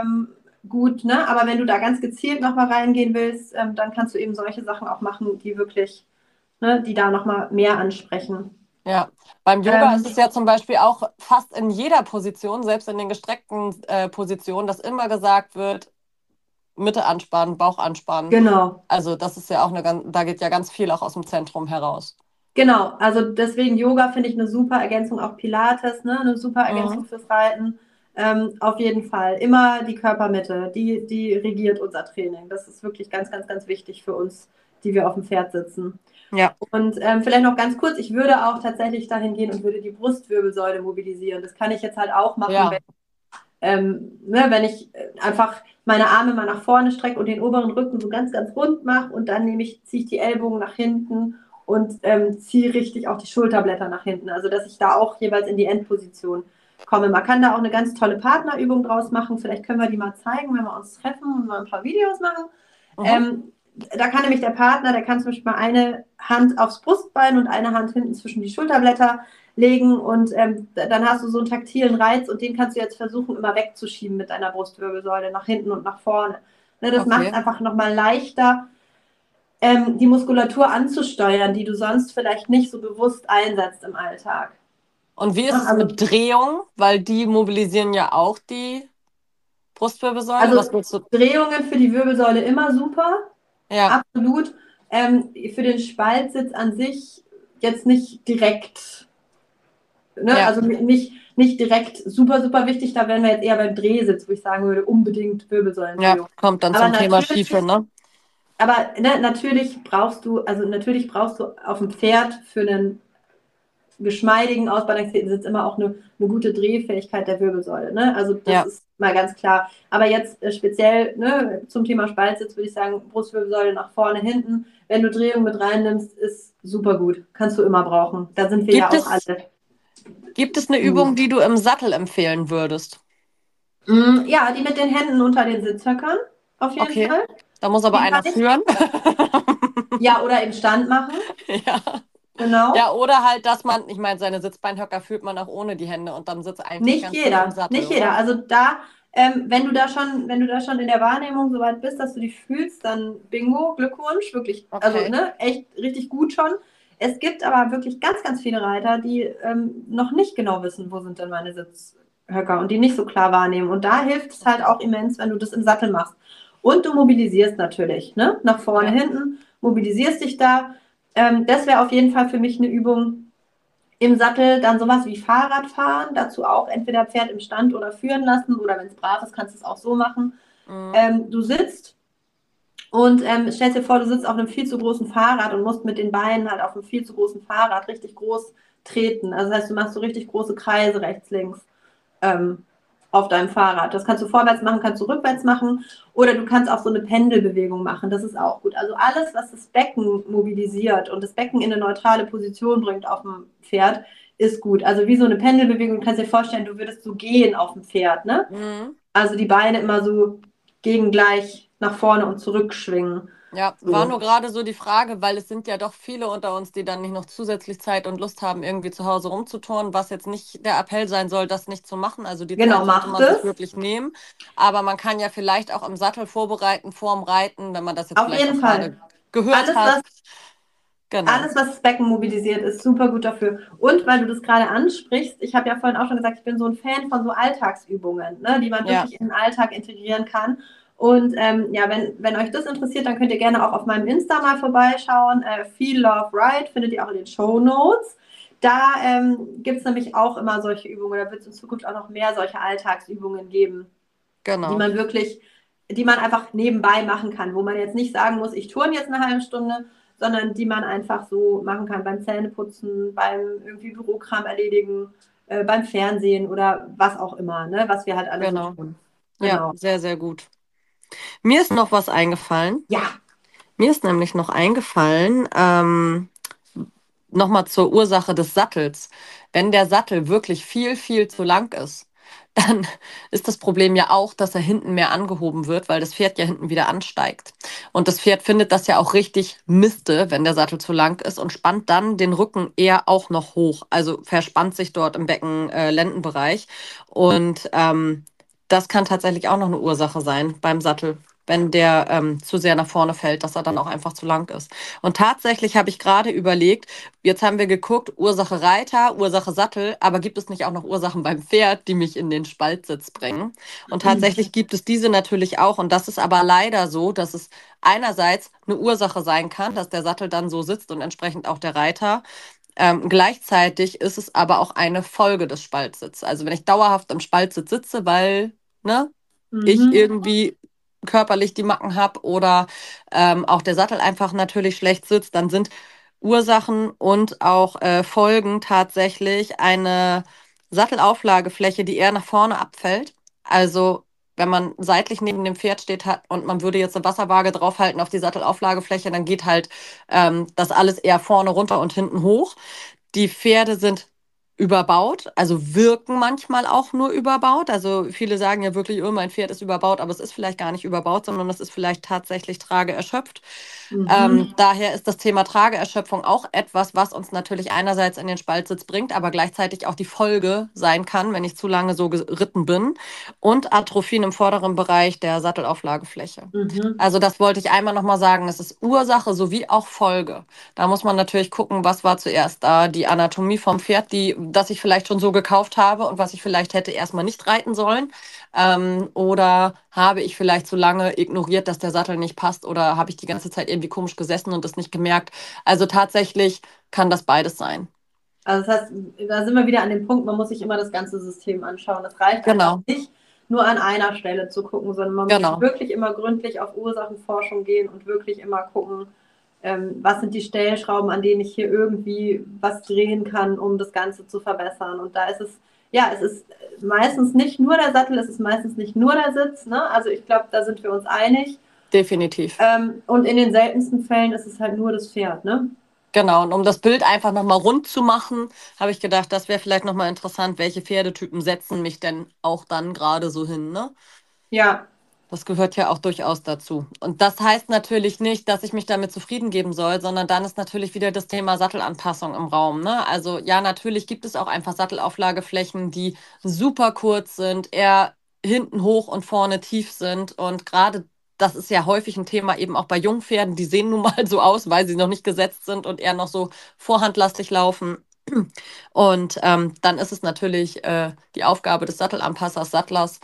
gut, ne? Aber wenn du da ganz gezielt nochmal reingehen willst, dann kannst du eben solche Sachen auch machen, die wirklich, ne, die da nochmal mehr ansprechen. ja. Beim Yoga ist Ähm, es ja zum Beispiel auch fast in jeder Position, selbst in den gestreckten Positionen, dass immer gesagt wird, Mitte anspannen, Bauch anspannen. genau. Also das ist ja auch da geht ja ganz viel auch aus dem Zentrum heraus. Genau, also deswegen Yoga finde ich eine super Ergänzung, auch Pilates, ne? Eine super Ergänzung Mhm. fürs Reiten. Auf jeden Fall. Immer die Körpermitte, die regiert unser Training. Das ist wirklich ganz, ganz, ganz wichtig für uns, die wir auf dem Pferd sitzen. Ja, Und vielleicht noch ganz kurz, ich würde auch tatsächlich dahin gehen und würde die Brustwirbelsäule mobilisieren. Das kann ich jetzt halt auch machen, ja. wenn ich einfach meine Arme mal nach vorne strecke und den oberen Rücken so ganz, ganz rund mache und dann ziehe ich die Ellbogen nach hinten und ziehe richtig auch die Schulterblätter nach hinten. Also dass ich da auch jeweils in die Endposition komme. Man kann da auch eine ganz tolle Partnerübung draus machen. Vielleicht können wir die mal zeigen, wenn wir uns treffen und mal ein paar Videos machen. Mhm. Ähm, Da kann nämlich der Partner, der kann zum Beispiel mal eine Hand aufs Brustbein und eine Hand hinten zwischen die Schulterblätter legen und dann hast du so einen taktilen Reiz und den kannst du jetzt versuchen, immer wegzuschieben mit deiner Brustwirbelsäule nach hinten und nach vorne. Ne, das macht es Okay. einfach nochmal leichter, die Muskulatur anzusteuern, die du sonst vielleicht nicht so bewusst einsetzt im Alltag. Und wie ist Ja, es mit Drehung? Weil die mobilisieren ja auch die Brustwirbelsäule. Was also willst du? Drehungen für die Wirbelsäule immer super, Ja, absolut. Für den Spaltsitz an sich jetzt nicht direkt. Ne? ja, Also nicht direkt super, super wichtig. Da wären wir jetzt eher beim Drehsitz, wo ich sagen würde, unbedingt ja, Wirbelsäulendrehung. kommt dann Aber zum Thema natürlich, Schiefe, ne? aber ne, natürlich brauchst du auf dem Pferd für einen geschmeidigen, ausbalancierten Sitz immer auch eine gute Drehfähigkeit der Wirbelsäule. Ne? Also das Ja. ist mal ganz klar. Aber jetzt speziell ne, zum Thema Spaltsitz würde ich sagen, Brustwirbelsäule nach vorne, hinten. Wenn du Drehung mit reinnimmst, ist super gut. Kannst du immer brauchen. Da sind wir ja Gibt auch es, alle. gibt es eine Übung, die du im Sattel empfehlen würdest? Ja, die mit den Händen unter den Sitzhöckern, auf jeden Okay. Fall. Da muss aber Die kann einer ich. führen. Ja, oder im Stand machen, Ja. Ja, genau. oder halt, dass man, ich meine, seine Sitzbeinhöcker führt man auch ohne die Hände und dann sitzt eigentlich Nicht ganz gut im jeder, Sattel, nicht jeder. oder? Also da, wenn du da schon in der Wahrnehmung so weit bist, dass du dich fühlst, dann Bingo, Glückwunsch, wirklich, also Okay. ne, echt richtig gut schon. Es gibt aber wirklich ganz, ganz viele Reiter, die noch nicht genau wissen, wo sind denn meine Sitzhöcker und die nicht so klar wahrnehmen. Und da hilft es halt Okay. auch immens, wenn du das im Sattel machst. Und du mobilisierst natürlich, ne? Nach vorne, Ja. hinten, mobilisierst dich da. Das wäre auf jeden Fall für mich eine Übung im Sattel. Dann sowas wie Fahrradfahren, dazu auch entweder Pferd im Stand oder führen lassen oder wenn es brav ist, kannst du es auch so machen. Mhm. Du sitzt und stellst dir vor, du sitzt auf einem viel zu großen Fahrrad und musst mit den Beinen halt auf einem viel zu großen Fahrrad richtig groß treten. Also das heißt, du machst so richtig große Kreise rechts, links ähm, auf deinem Fahrrad. Das kannst du vorwärts machen, kannst du rückwärts machen oder du kannst auch so eine Pendelbewegung machen. Das ist auch gut. Also alles, was das Becken mobilisiert und das Becken in eine neutrale Position bringt auf dem Pferd, ist gut. Also wie so eine Pendelbewegung, du kannst dir vorstellen, du würdest so gehen auf dem Pferd, ne? Mhm. Also die Beine immer so gegengleich nach vorne und zurück schwingen. Ja, war nur So. gerade so die Frage, weil es sind ja doch viele unter uns, die dann nicht noch zusätzlich Zeit und Lust haben, irgendwie zu Hause rumzuturnen, was jetzt nicht der Appell sein soll, das nicht zu machen. Also die Genau, Zeit sollte macht man sich es. wirklich nehmen. Aber man kann ja vielleicht auch im Sattel vorbereiten, vorm Reiten, wenn man das jetzt Auf vielleicht jeden auch Fall. gerade gehört Alles, hat. was Genau. Alles, was das Becken mobilisiert, ist super gut dafür. Und weil du das gerade ansprichst, ich habe ja vorhin auch schon gesagt, ich bin so ein Fan von so Alltagsübungen, ne, die man Ja, wirklich in den Alltag integrieren kann. Und ja, wenn euch das interessiert, dann könnt ihr gerne auch auf meinem Insta mal vorbeischauen. Feel Love Ride findet ihr auch in den Show Notes. Da gibt es nämlich auch immer solche Übungen. Da wird es in Zukunft auch noch mehr solche Alltagsübungen geben, die genau. man wirklich, die man einfach nebenbei machen kann, wo man jetzt nicht sagen muss, ich turne jetzt eine halbe Stunde, sondern die man einfach so machen kann beim Zähneputzen, beim irgendwie Bürokram erledigen, beim Fernsehen oder was auch immer, ne, was wir halt alle so Genau. tun. Ja, Genau. sehr, sehr gut. Mir ist noch was eingefallen. Ja, Mir ist nämlich noch eingefallen, nochmal zur Ursache des Sattels. Wenn der Sattel wirklich viel, viel zu lang ist, dann ist das Problem ja auch, dass er hinten mehr angehoben wird, weil das Pferd ja hinten wieder ansteigt. Und das Pferd findet das ja auch richtig Miste, wenn der Sattel zu lang ist und spannt dann den Rücken eher auch noch hoch. Also verspannt sich dort im Becken-Lendenbereich. Und das kann tatsächlich auch noch eine Ursache sein beim Sattel. wenn der zu sehr nach vorne fällt, dass er dann auch einfach zu lang ist. Und tatsächlich habe ich gerade überlegt, jetzt haben wir geguckt, Ursache Reiter, Ursache Sattel, aber gibt es nicht auch noch Ursachen beim Pferd, die mich in den Spaltsitz bringen? Und tatsächlich gibt es diese natürlich auch. Und das ist aber leider so, dass es einerseits eine Ursache sein kann, dass der Sattel dann so sitzt und entsprechend auch der Reiter. Gleichzeitig ist es aber auch eine Folge des Spaltsitzes. Also wenn ich dauerhaft im Spaltsitz sitze, weil ne, ich irgendwie körperlich die Macken habe oder auch der Sattel einfach natürlich schlecht sitzt, dann sind Ursachen und auch Folgen tatsächlich eine Sattelauflagefläche, die eher nach vorne abfällt. Also wenn man seitlich neben dem Pferd steht hat und man würde jetzt eine Wasserwaage draufhalten auf die Sattelauflagefläche, dann geht halt das alles eher vorne runter und hinten hoch. Die Pferde sind überbaut, also wirken manchmal auch nur überbaut. Also viele sagen ja wirklich, oh, mein Pferd ist überbaut, aber es ist vielleicht gar nicht überbaut, sondern es ist vielleicht tatsächlich trageerschöpft. Daher ist das Thema Trageerschöpfung auch etwas, was uns natürlich einerseits in den Spaltsitz bringt, aber gleichzeitig auch die Folge sein kann, wenn ich zu lange so geritten bin. Und Atrophien im vorderen Bereich der Sattelauflagefläche. Also das wollte ich einmal nochmal sagen. Es ist Ursache sowie auch Folge. Da muss man natürlich gucken, was war zuerst da. Die Anatomie vom Pferd, das ich vielleicht schon so gekauft habe und was ich vielleicht hätte erstmal nicht reiten sollen. Oder habe ich vielleicht zu lange ignoriert, dass der Sattel nicht passt oder habe ich die ganze Zeit irgendwie komisch gesessen und das nicht gemerkt. Also tatsächlich kann das beides sein. Also das heißt, da sind wir wieder an dem Punkt, man muss sich immer das ganze System anschauen. Es reicht einfach nicht, nur an einer Stelle zu gucken, sondern man muss wirklich immer gründlich auf Ursachenforschung gehen und wirklich immer gucken, was sind die Stellschrauben, an denen ich hier irgendwie was drehen kann, um das Ganze zu verbessern. Und da ist es, ja, es ist meistens nicht nur der Sattel, es ist meistens nicht nur der Sitz. Ne? Also ich glaube, da sind wir uns einig. Definitiv. Und in den seltensten Fällen ist es halt nur das Pferd, ne? Genau, und um das Bild einfach nochmal rund zu machen, habe ich gedacht, das wäre vielleicht nochmal interessant, welche Pferdetypen setzen mich denn auch dann gerade so hin, ne? Ja. Das gehört ja auch durchaus dazu. Und das heißt natürlich nicht, dass ich mich damit zufrieden geben soll, sondern dann ist natürlich wieder das Thema Sattelanpassung im Raum, ne? Also ja, natürlich gibt es auch einfach Sattelauflageflächen, die super kurz sind, eher hinten hoch und vorne tief sind. Und gerade das ist ja häufig ein Thema eben auch bei Jungpferden, die sehen nun mal so aus, weil sie noch nicht gesetzt sind und eher noch so vorhandlastig laufen. Und dann ist es natürlich die Aufgabe des Sattelanpassers, Sattlers,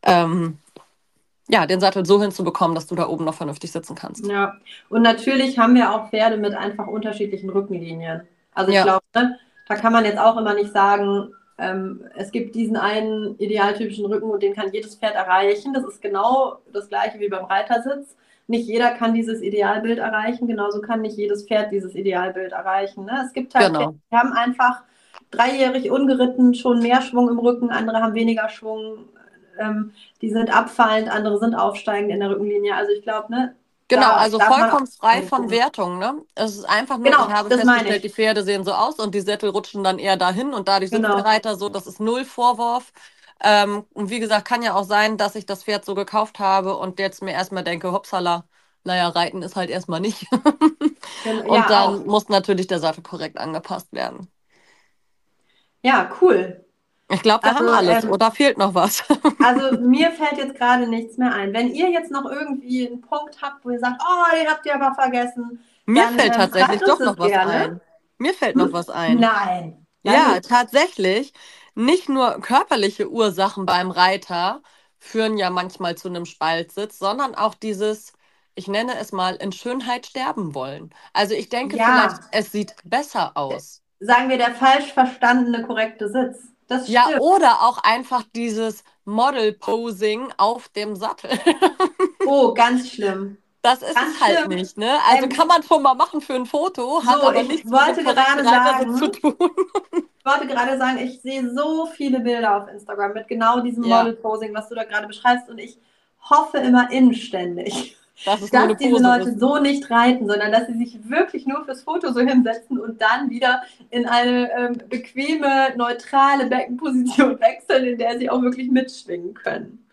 ja, den Sattel so hinzubekommen, dass du da oben noch vernünftig sitzen kannst. Ja, und natürlich haben wir auch Pferde mit einfach unterschiedlichen Rückenlinien. Also ich glaube, ne, da kann man jetzt auch immer nicht sagen, es gibt diesen einen idealtypischen Rücken und den kann jedes Pferd erreichen. Das ist genau das gleiche wie beim Reitersitz. Nicht jeder kann dieses Idealbild erreichen, genauso kann nicht jedes Pferd dieses Idealbild erreichen. Ne? Es gibt halt Pferde, die haben einfach dreijährig ungeritten schon mehr Schwung im Rücken, andere haben weniger Schwung, die sind abfallend, andere sind aufsteigend in der Rückenlinie. Also ich glaube, ne? Genau, also vollkommen frei von Wertung, ne? Es ist einfach nur, genau, ich habe festgestellt, die Pferde sehen so aus und die Sättel rutschen dann eher dahin und dadurch sitzt der Reiter so, das ist null Vorwurf. Und wie gesagt, kann ja auch sein, dass ich das Pferd so gekauft habe und jetzt mir erstmal denke, hopsala, naja, reiten ist halt erstmal nicht. Und dann muss natürlich der Sattel korrekt angepasst werden. Ja, cool. Ich glaube, wir haben alles. Oder fehlt noch was? Also mir fällt jetzt gerade nichts mehr ein. Wenn ihr jetzt noch irgendwie einen Punkt habt, wo ihr sagt, oh, den habt ihr aber vergessen. Mir fällt tatsächlich doch noch was ein. Mir fällt noch was ein. Nein. Ja, tatsächlich. Nicht nur körperliche Ursachen beim Reiter führen ja manchmal zu einem Spaltsitz, sondern auch dieses, ich nenne es mal, in Schönheit sterben wollen. Also ich denke vielleicht, es sieht besser aus. Sagen wir der falsch verstandene korrekte Sitz. Das stimmt. Ja, oder auch einfach dieses Model-Posing auf dem Sattel. Oh, ganz schlimm. Das ist es halt nicht, ne? Also kann man schon mal machen für ein Foto, hat aber nichts mit dem korrekten Reitersitz zu tun. Ich wollte gerade sagen, ich sehe so viele Bilder auf Instagram mit genau diesem Model-Posing, was du da gerade beschreibst, und ich hoffe immer inständig, dass diese Leute so nicht reiten, sondern dass sie sich wirklich nur fürs Foto so hinsetzen und dann wieder in eine bequeme, neutrale Beckenposition wechseln, in der sie auch wirklich mitschwingen können.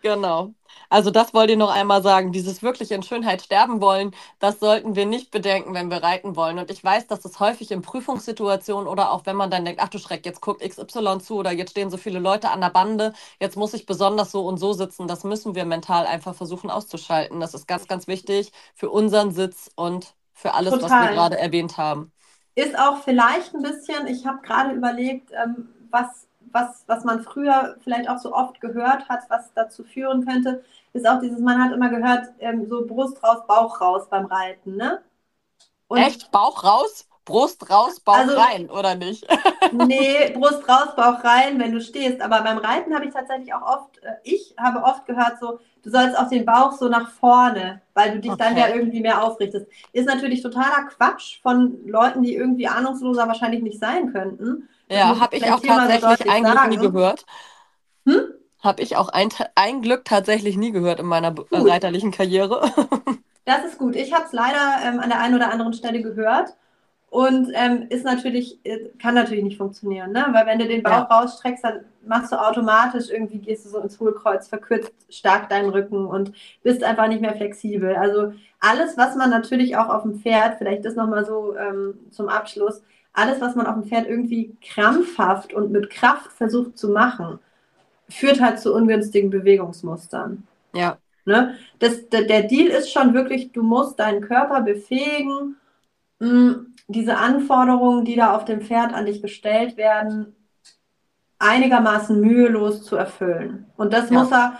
Genau. Also das wollte ich noch einmal sagen. Dieses wirklich in Schönheit sterben wollen, das sollten wir nicht bedenken, wenn wir reiten wollen. Und ich weiß, dass es häufig in Prüfungssituationen oder auch wenn man dann denkt, ach du Schreck, jetzt guckt XY zu oder jetzt stehen so viele Leute an der Bande, jetzt muss ich besonders so und so sitzen. Das müssen wir mental einfach versuchen auszuschalten. Das ist ganz, ganz wichtig für unseren Sitz und für alles, was wir Total. gerade erwähnt haben. Ist auch vielleicht ein bisschen, ich habe gerade überlegt, was man früher vielleicht auch so oft gehört hat, was dazu führen könnte, ist auch dieses, man hat immer gehört, so Brust raus, Bauch raus beim Reiten, ne? Und Echt? Bauch raus, Brust raus, Bauch also, rein, oder nicht? nee, Brust raus, Bauch rein, wenn du stehst. Aber beim Reiten habe ich tatsächlich auch oft, ich habe oft gehört, so, du sollst auch den Bauch so nach vorne, weil du dich dann ja Okay. irgendwie mehr aufrichtest. Ist natürlich totaler Quatsch von Leuten, die irgendwie ahnungsloser wahrscheinlich nicht sein könnten. Das Ja, muss man habe ich auch vielleicht hier mal so tatsächlich deutlich ein Glück nie sagen. gehört. Hm? Habe ich auch ein Glück tatsächlich nie gehört in meiner Gut, reiterlichen Karriere. das ist gut. Ich habe es leider an der einen oder anderen Stelle gehört. Und ist natürlich, kann natürlich nicht funktionieren, ne? Weil wenn du den Ja, Bauch rausstreckst, dann machst du automatisch irgendwie, gehst du so ins Hohlkreuz, verkürzt stark deinen Rücken und bist einfach nicht mehr flexibel. Also alles, was man natürlich auch auf dem Pferd, vielleicht das nochmal so zum Abschluss, alles, was man auf dem Pferd irgendwie krampfhaft und mit Kraft versucht zu machen, führt halt zu ungünstigen Bewegungsmustern. ja, Ne? Der Deal ist schon wirklich, du musst deinen Körper befähigen, diese Anforderungen, die da auf dem Pferd an dich gestellt werden, einigermaßen mühelos zu erfüllen. Und das ja, muss er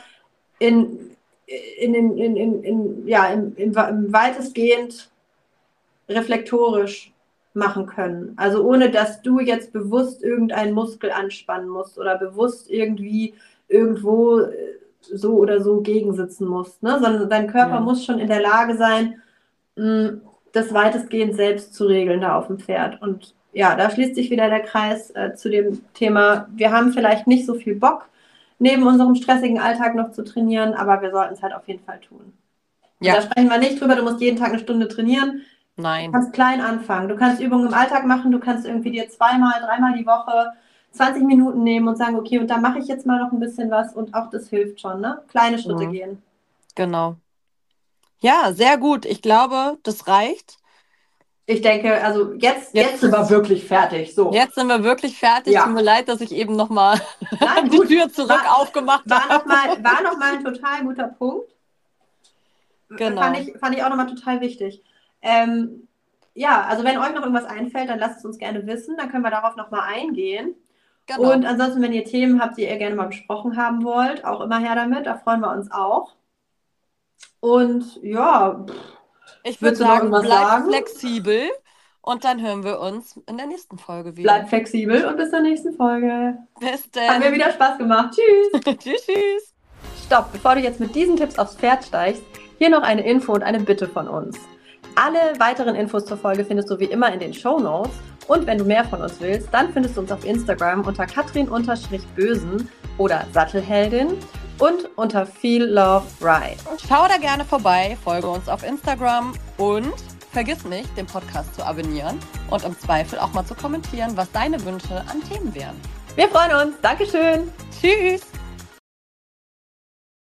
im weitestgehend reflektorisch machen können. Also ohne, dass du jetzt bewusst irgendeinen Muskel anspannen musst oder bewusst irgendwie irgendwo so oder so gegensitzen musst. Ne? Sondern dein Körper ja. muss schon in der Lage sein, das weitestgehend selbst zu regeln da auf dem Pferd. Und ja, da schließt sich wieder der Kreis zu dem Thema, wir haben vielleicht nicht so viel Bock, neben unserem stressigen Alltag noch zu trainieren, aber wir sollten es halt auf jeden Fall tun. Und da Ja, sprechen wir nicht drüber, du musst jeden Tag eine Stunde trainieren. Du nein, kannst klein anfangen. Du kannst Übungen im Alltag machen, du kannst irgendwie dir zweimal, dreimal die Woche 20 Minuten nehmen und sagen, okay, und da mache ich jetzt mal noch ein bisschen was und auch das hilft schon, ne? Kleine Schritte mhm, gehen. genau. Ja, sehr gut. Ich glaube, das reicht. Ich denke, also jetzt Jetzt, sind wir wirklich fertig. So. jetzt sind wir wirklich fertig. Tut Ja. mir leid, dass ich eben nochmal Nein, die gut. Tür zurück War, aufgemacht habe. war noch mal ein total guter Punkt. Genau, Fand ich auch nochmal total wichtig. Ja, also wenn euch noch irgendwas einfällt, dann lasst es uns gerne wissen. Dann können wir darauf nochmal eingehen. Und genau. ansonsten, wenn ihr Themen habt, die ihr gerne mal besprochen haben wollt, auch immer her damit. Da freuen wir uns auch. Und ja, Ich würde würdest du noch sagen, irgendwas bleibt sagen? flexibel und dann hören wir uns in der nächsten Folge wieder. Bleibt flexibel und bis zur nächsten Folge. Bis Hat mir denn. wieder Spaß gemacht. Tschüss. Tschüss, tschüss. Stopp, bevor du jetzt mit diesen Tipps aufs Pferd steigst, hier noch eine Info und eine Bitte von uns. Alle weiteren Infos zur Folge findest du wie immer in den Shownotes. Und wenn du mehr von uns willst, dann findest du uns auf Instagram unter Katrin_Bösen oder Sattelheldin und unter Feel Love Ride. Schau da gerne vorbei, folge uns auf Instagram und vergiss nicht, den Podcast zu abonnieren und im Zweifel auch mal zu kommentieren, was deine Wünsche an Themen wären. Wir freuen uns. Dankeschön. Tschüss!